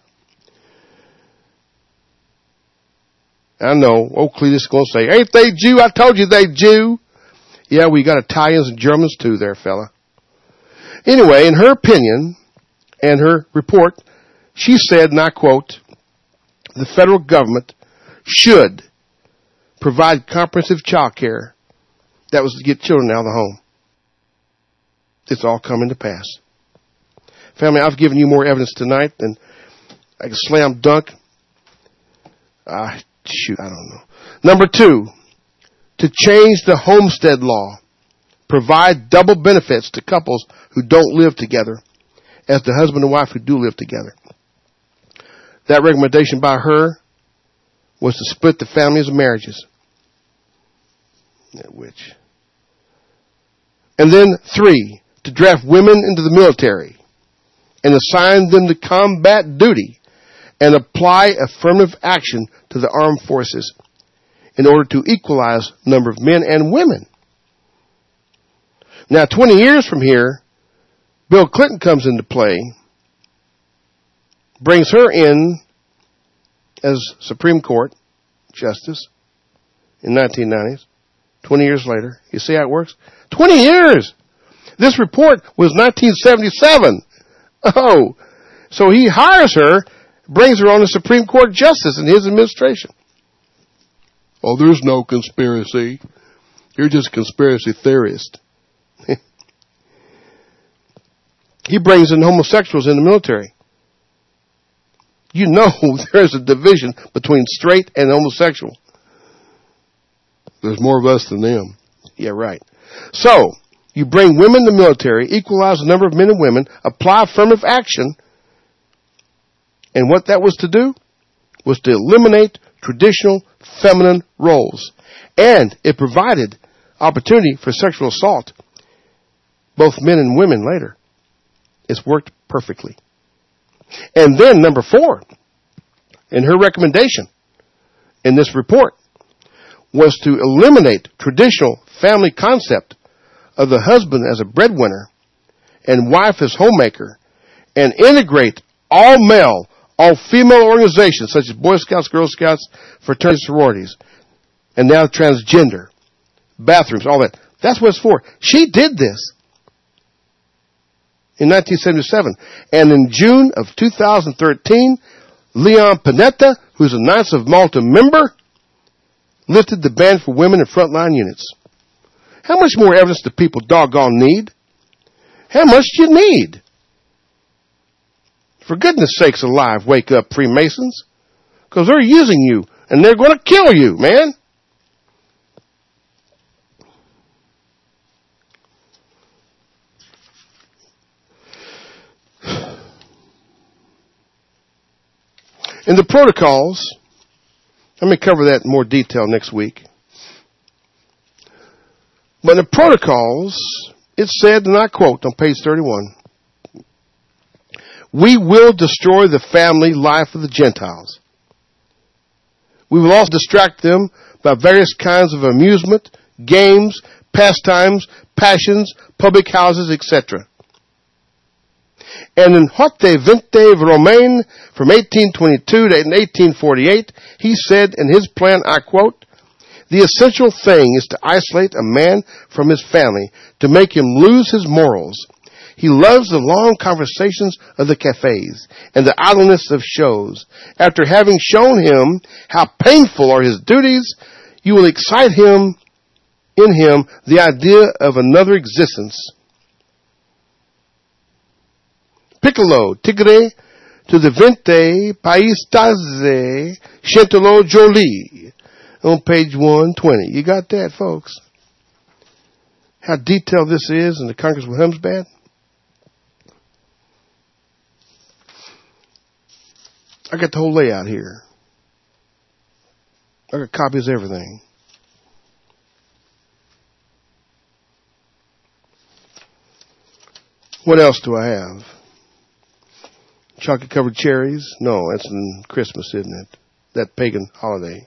B: I know, old Cletus is going to say, "Ain't they Jew? I told you they Jew." Yeah, we got Italians and Germans too there, fella. Anyway, in her opinion and her report, she said, and I quote, "The federal government should provide comprehensive child care." That was to get children out of the home. It's all coming to pass. Family, I've given you more evidence tonight than I can slam dunk. I don't know. Number 2, to change the homestead law, provide double benefits to couples who don't live together as the husband and wife who do live together. That recommendation by her was to split the families of marriages. That witch. And then 3, to draft women into the military and assign them to combat duty and apply affirmative action to the armed forces in order to equalize the number of men and women. Now, 20 years from here, Bill Clinton comes into play, brings her in as Supreme Court Justice in 1990s. 20 years later. You see how it works? 20 years! This report was 1977. Oh, so he hires her, brings her on as Supreme Court Justice in his administration. Oh, there's no conspiracy. You're just a conspiracy theorist. He brings in homosexuals in the military. You know there's a division between straight and homosexual. There's more of us than them. Yeah, right. So, you bring women in the military, equalize the number of men and women, apply affirmative action, and what that was to do was to eliminate traditional feminine roles. And it provided opportunity for sexual assault, both men and women later. It's worked perfectly. And then number 4, in her recommendation in this report, was to eliminate traditional family concept of the husband as a breadwinner and wife as homemaker, and integrate all male, all female organizations such as Boy Scouts, Girl Scouts, fraternities, sororities, and now transgender, bathrooms, all that. That's what it's for. She did this in 1977. And in June of 2013, Leon Panetta, who's a Knights of Malta member, lifted the ban for women in frontline units. How much more evidence do people doggone need? How much do you need? For goodness sakes alive, wake up, Freemasons. Because they're using you and they're going to kill you, man. In the protocols, let me cover that in more detail next week. But in the protocols, it said, and I quote on page 31, we will destroy the family life of the Gentiles. We will also distract them by various kinds of amusement, games, pastimes, passions, public houses, etc. And in Hote Vinte Romaine from 1822 to 1848, he said in his plan, I quote, the essential thing is to isolate a man from his family, to make him lose his morals. He loves the long conversations of the cafes and the idleness of shows. After having shown him how painful are his duties, you will excite in him the idea of another existence. Piccolo, tigre, to the vente, paistaze, chentolo jolie. On page 120. You got that, folks? How detailed this is in the Congress of Hemsbad? I got the whole layout here. I got copies of everything. What else do I have? Chocolate covered cherries? No, that's in Christmas, isn't it? That pagan holiday.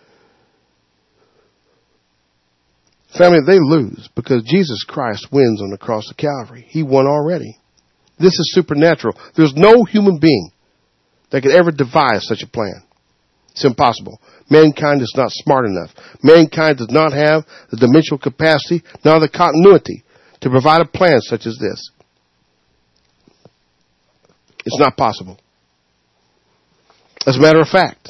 B: Family, they lose because Jesus Christ wins on the cross of Calvary. He won already. This is supernatural. There's no human being that could ever devise such a plan. It's impossible. Mankind is not smart enough. Mankind does not have the dimensional capacity, nor the continuity to provide a plan such as this. It's not possible. As a matter of fact,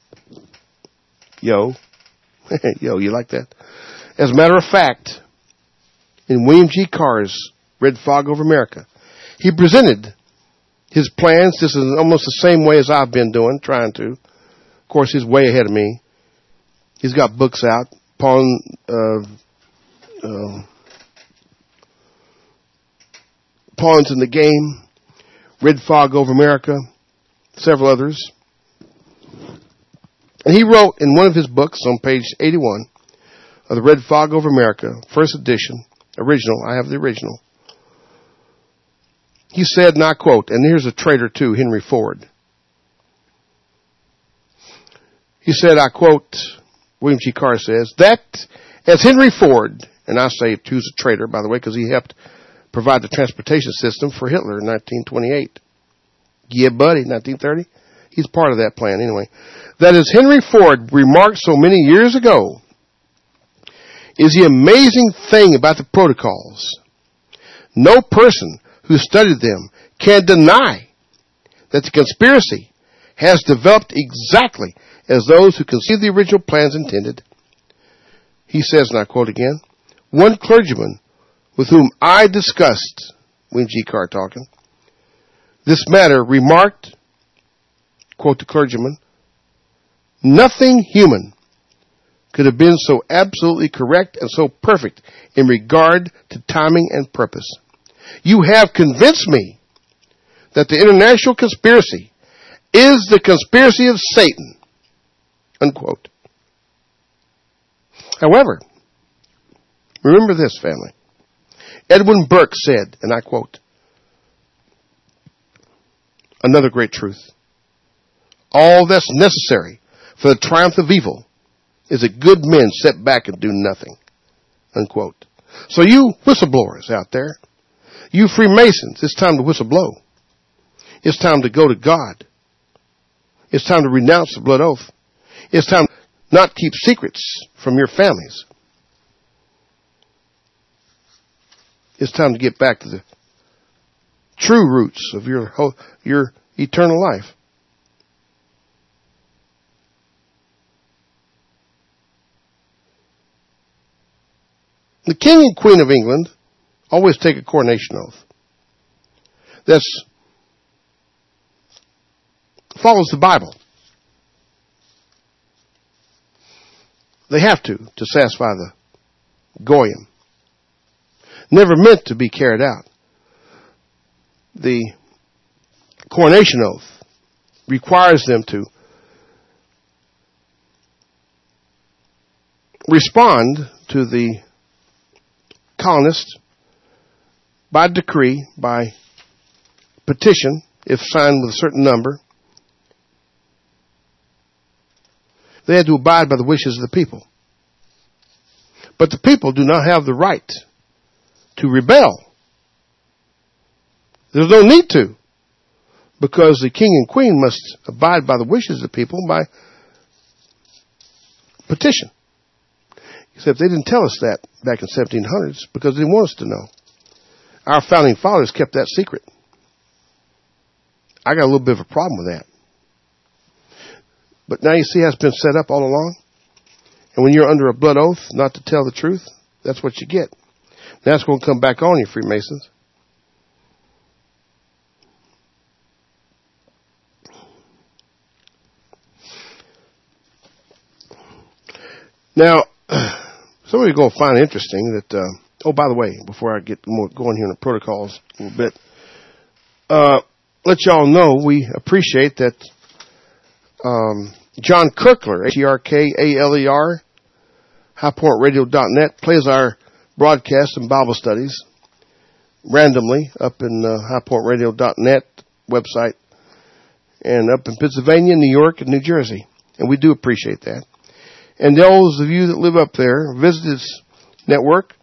B: yo, you like that? As a matter of fact, in William G. Carr's Red Fog Over America, he presented his plans. This is almost the same way as I've been doing, trying to. Of course, he's way ahead of me. He's got books out. Pawns in the Game, Red Fog Over America, several others. And he wrote in one of his books on page 81 of the Red Fog Over America, first edition, original, I have the original. He said, and I quote, and here's a traitor too, Henry Ford. He said, I quote, William G. Carr says, that as Henry Ford, and I say who's a traitor, by the way, because he helped provide the transportation system for Hitler in 1928. Yeah, buddy, 1930. He's part of that plan anyway. That as Henry Ford remarked so many years ago, is the amazing thing about the protocols. No person who studied them can deny that the conspiracy has developed exactly as those who conceived the original plans intended. He says, and I quote again, one clergyman with whom I discussed, William G. Carr talking, this matter remarked, quote the clergyman, nothing human could have been so absolutely correct and so perfect in regard to timing and purpose. You have convinced me that the international conspiracy is the conspiracy of Satan, unquote. However, remember this, family. Edwin Burke said, and I quote, another great truth. All that's necessary for the triumph of evil is that good men sit back and do nothing, unquote. So you whistleblowers out there, you Freemasons, it's time to whistleblow. It's time to go to God. It's time to renounce the blood oath. It's time to not keep secrets from your families. It's time to get back to the true roots of your eternal life. The King and Queen of England always take a coronation oath. That follows the Bible. They have to satisfy the goyim. Never meant to be carried out. The coronation oath requires them to respond to the colonists by decree, by petition, if signed with a certain number. They had to abide by the wishes of the people. But the people do not have the right to rebel. There's no need to, because the king and queen must abide by the wishes of the people by petition. Except they didn't tell us that back in 1700s because they didn't want us to know. Our founding fathers kept that secret. I got a little bit of a problem with that. But now you see how it's been set up all along. And when you're under a blood oath not to tell the truth, that's what you get. That's going to come back on you, Freemasons. Now, some of you are going to find it interesting that, oh, by the way, before I get more going here in the protocols a little bit, let y'all know we appreciate that John Kirkler, H-E-R-K-A-L-E-R, highpointradio.net, plays our broadcasts and Bible studies randomly up in highpointradio.net website and up in Pennsylvania, New York, and New Jersey. And we do appreciate that. And those of you that live up there, visit this network,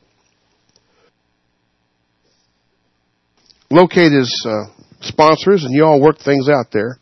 B: locate his sponsors, and you all work things out there.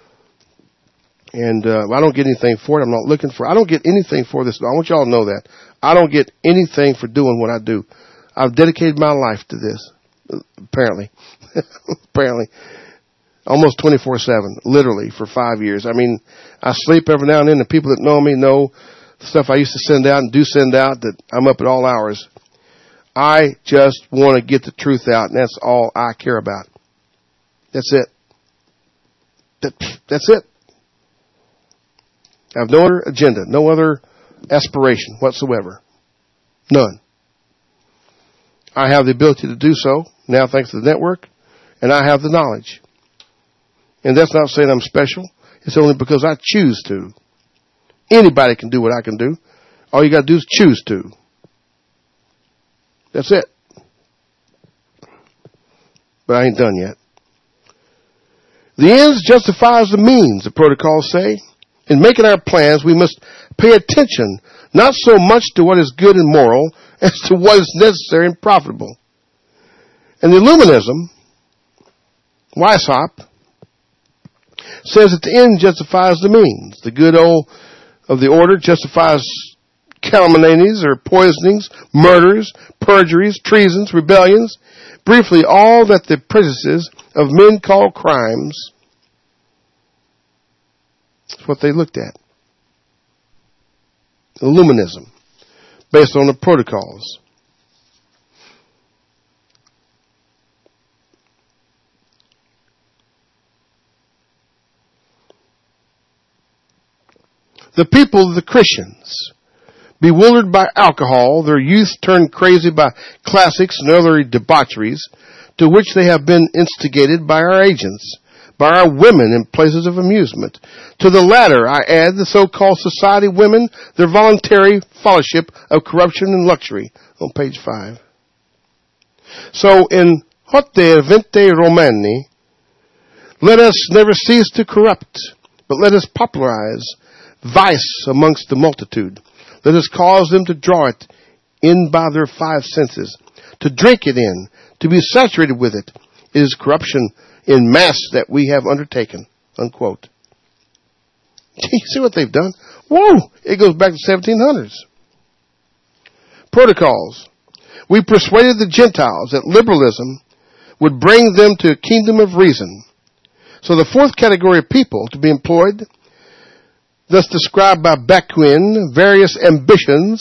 B: And I don't get anything for it. I'm not looking for it. I don't get anything for this. I want you all to know that. I don't get anything for doing what I do. I've dedicated my life to this, apparently. Apparently. Almost 24/7, literally, for 5 years. I mean, I sleep every now and then. The people that know me know the stuff I used to send out and do send out, that I'm up at all hours. I just want to get the truth out, and that's all I care about. That's it. That's it. I have no other agenda, no other aspiration whatsoever. None. I have the ability to do so, now thanks to the network, and I have the knowledge. And that's not saying I'm special. It's only because I choose to. Anybody can do what I can do. All you got to do is choose to. That's it. But I ain't done yet. The ends justifies the means, the protocols say. In making our plans, we must pay attention not so much to what is good and moral as to what is necessary and profitable. And the Illuminism, Weishaupt, says that the end justifies the means. The good old of the order justifies calumnies or poisonings, murders, perjuries, treasons, rebellions, briefly all that the prejudices of men call crimes. That's what they looked at. Illuminism, based on the protocols. The people, the Christians, bewildered by alcohol, their youth turned crazy by classics and other debaucheries to which they have been instigated by our agents, by our women in places of amusement. To the latter, I add the so-called society women, their voluntary fellowship of corruption and luxury, on page 5. So in Hotte Vente Romani, let us never cease to corrupt, but let us popularize vice amongst the multitude. Let us cause them to draw it in by their 5 senses, to drink it in, to be saturated with it. It is corruption in mass that we have undertaken. Unquote. You see what they've done? Whoa! It goes back to 1700s. Protocols. We persuaded the Gentiles that liberalism would bring them to a kingdom of reason. So the 4th category of people to be employed, thus described by Bakunin, various ambitions.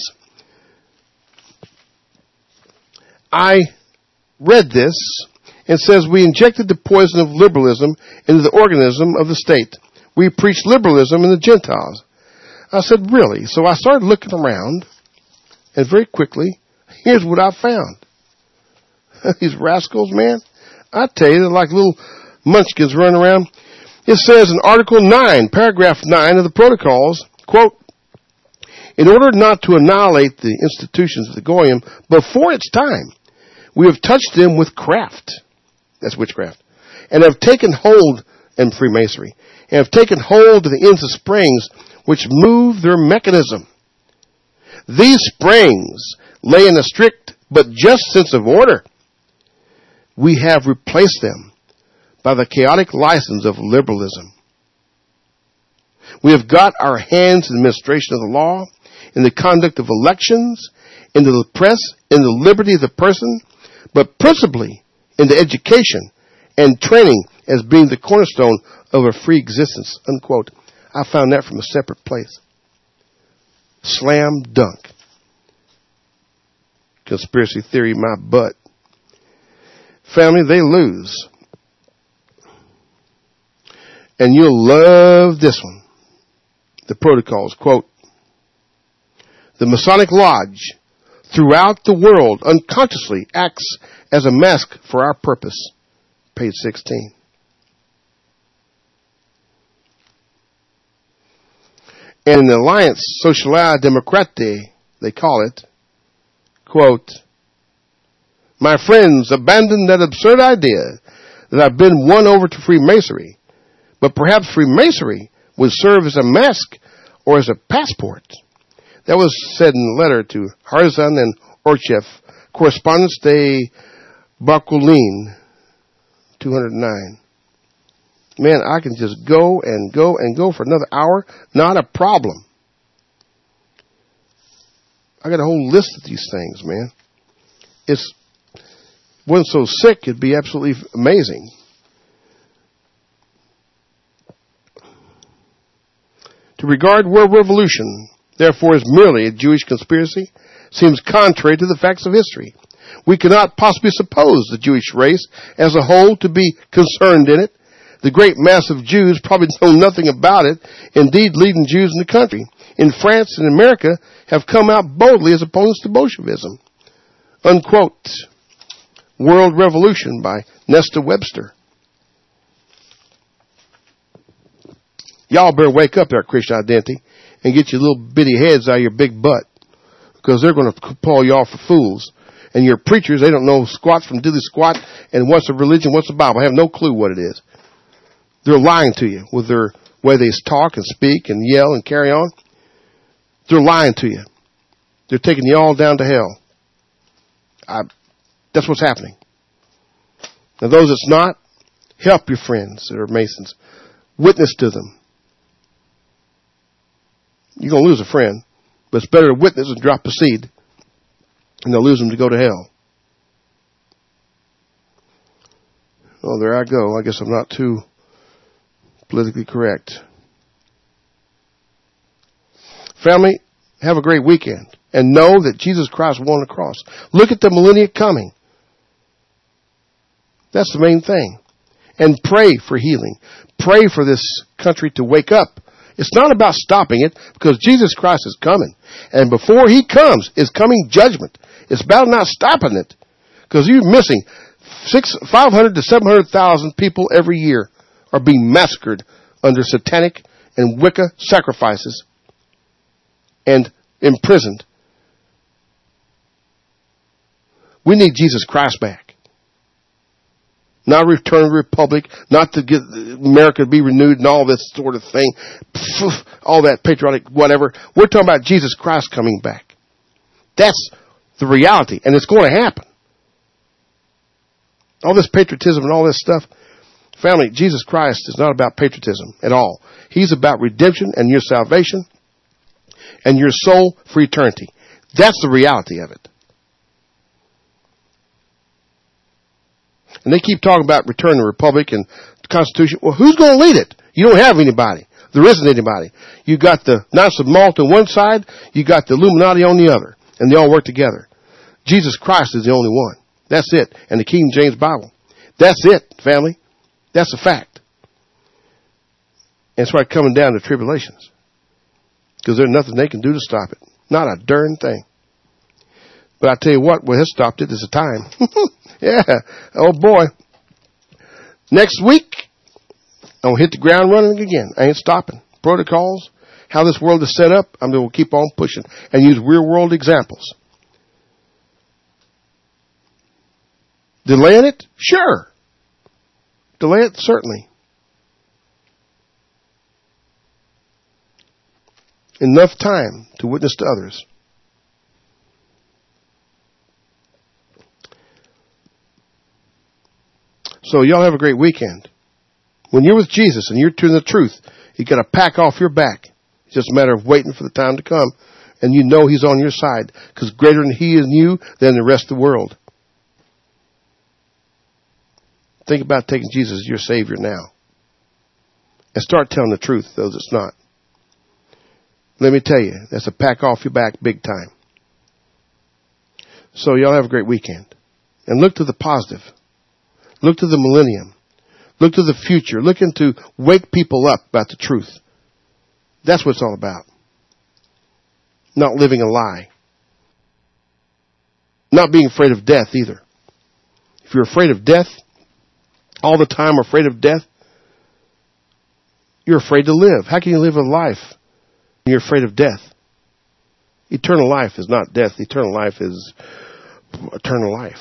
B: I read this. It says, we injected the poison of liberalism into the organism of the state. We preached liberalism in the Gentiles. I said, really? So I started looking around, and very quickly, here's what I found. These rascals, man, I tell you, they're like little munchkins running around. It says in Article 9, paragraph 9 of the Protocols, quote, in order not to annihilate the institutions of the Goyim before its time, we have touched them with craft. That's witchcraft. And have taken hold, and Freemasonry, and have taken hold of the ends of springs which move their mechanism. These springs lay in a strict but just sense of order. We have replaced them by the chaotic license of liberalism. We have got our hands in the administration of the law, in the conduct of elections, into the press, in the liberty of the person, but principally in the education and training as being the cornerstone of a free existence, unquote. I found that from a separate place. Slam dunk. Conspiracy theory, my butt. Family, they lose. And you'll love this one. The Protocols, quote, the Masonic Lodge throughout the world unconsciously acts as a mask for our purpose. Page 16. And in the Alliance Sociale Democrate, they call it, quote, my friends, abandon that absurd idea that I've been won over to Freemasonry, but perhaps Freemasonry would serve as a mask or as a passport. That was said in a letter to Harzan and Orchev, Correspondence de Bakulin, 209. Man, I can just go and go and go for another hour. Not a problem. I got a whole list of these things, man. It's wasn't so sick, it'd be absolutely amazing. To regard world revolution, therefore, as merely a Jewish conspiracy seems contrary to the facts of history. We cannot possibly suppose the Jewish race as a whole to be concerned in it. The great mass of Jews probably know nothing about it. Indeed, leading Jews in the country, in France and America, have come out boldly as opponents to Bolshevism. Unquote. World Revolution by Nesta Webster. Y'all better wake up there, Christian Identity, and get your little bitty heads out of your big butt, because they're going to call y'all for fools. And your preachers, they don't know squat from diddly squat, and what's a religion, what's the Bible. I have no clue what it is. They're lying to you with their way they talk and speak and yell and carry on. They're lying to you. They're taking you all down to hell. That's what's happening. Now, those that's not, help your friends that are Masons. Witness to them. You're going to lose a friend, but it's better to witness and drop a seed, and they'll lose them to go to hell. Well, there I go. I guess I'm not too politically correct. Family, have a great weekend, and know that Jesus Christ won the cross. Look at the millennia coming. That's the main thing. And pray for healing. Pray for this country to wake up. It's not about stopping it, because Jesus Christ is coming. And before he comes, is coming judgment. It's about not stopping it, because you're missing 500 to 700,000 people every year are being massacred under satanic and Wicca sacrifices and imprisoned. We need Jesus Christ back. Not a return to the republic, not to get America to be renewed and all this sort of thing. All that patriotic whatever. We're talking about Jesus Christ coming back. That's the reality, and it's going to happen. All this patriotism and all this stuff. Family, Jesus Christ is not about patriotism at all. He's about redemption and your salvation and your soul for eternity. That's the reality of it. And they keep talking about return to the republic and the Constitution. Well, who's going to lead it? You don't have anybody. There isn't anybody. You got the Knights of Malta on one side, you got the Illuminati on the other, and they all work together. Jesus Christ is the only one. That's it. And the King James Bible. That's it, family. That's a fact. And it's right coming down to tribulations. Because there's nothing they can do to stop it. Not a darn thing. But I tell you what has stopped it is the time. Yeah. Oh boy. Next week, I'm going to hit the ground running again. I ain't stopping. Protocols, how this world is set up, I'm going to keep on pushing and use real world examples. Delaying it? Sure. Delay it? Certainly. Enough time to witness to others. So y'all have a great weekend. When you're with Jesus and you're to the truth, you got to pack off your back. It's just a matter of waiting for the time to come. And you know He's on your side. Because greater than He is in you than the rest of the world. Think about taking Jesus as your Savior now. And start telling the truth, though it's not. Let me tell you, that's a pack off your back big time. So y'all have a great weekend. And look to the positive. Look to the millennium. Look to the future. Look into wake people up about the truth. That's what it's all about. Not living a lie. Not being afraid of death either. If you're afraid of death, all the time afraid of death, you're afraid to live. How can you live a life when you're afraid of death? Eternal life is not death. Eternal life is eternal life.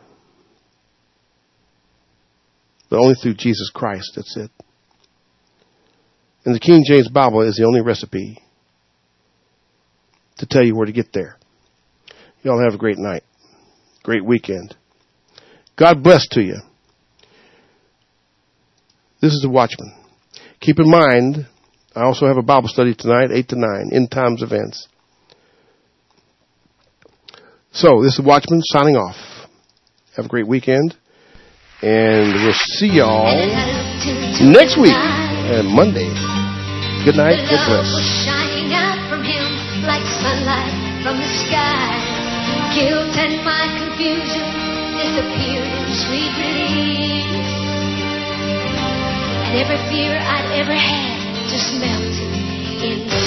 B: But only through Jesus Christ. That's it. And the King James Bible is the only recipe to tell you where to get there. Y'all have a great night. Great weekend. God bless to you. This is the Watchman. Keep in mind, I also have a Bible study tonight, 8 to 9, End Times Events. So, this is the Watchman signing off. Have a great weekend. And we'll see y'all next week, Monday. Good night. God bless.
C: Shining out from Him like sunlight from the sky. Guilt and my confusion disappeared in sweet release. And every fear I'd ever had just melted in the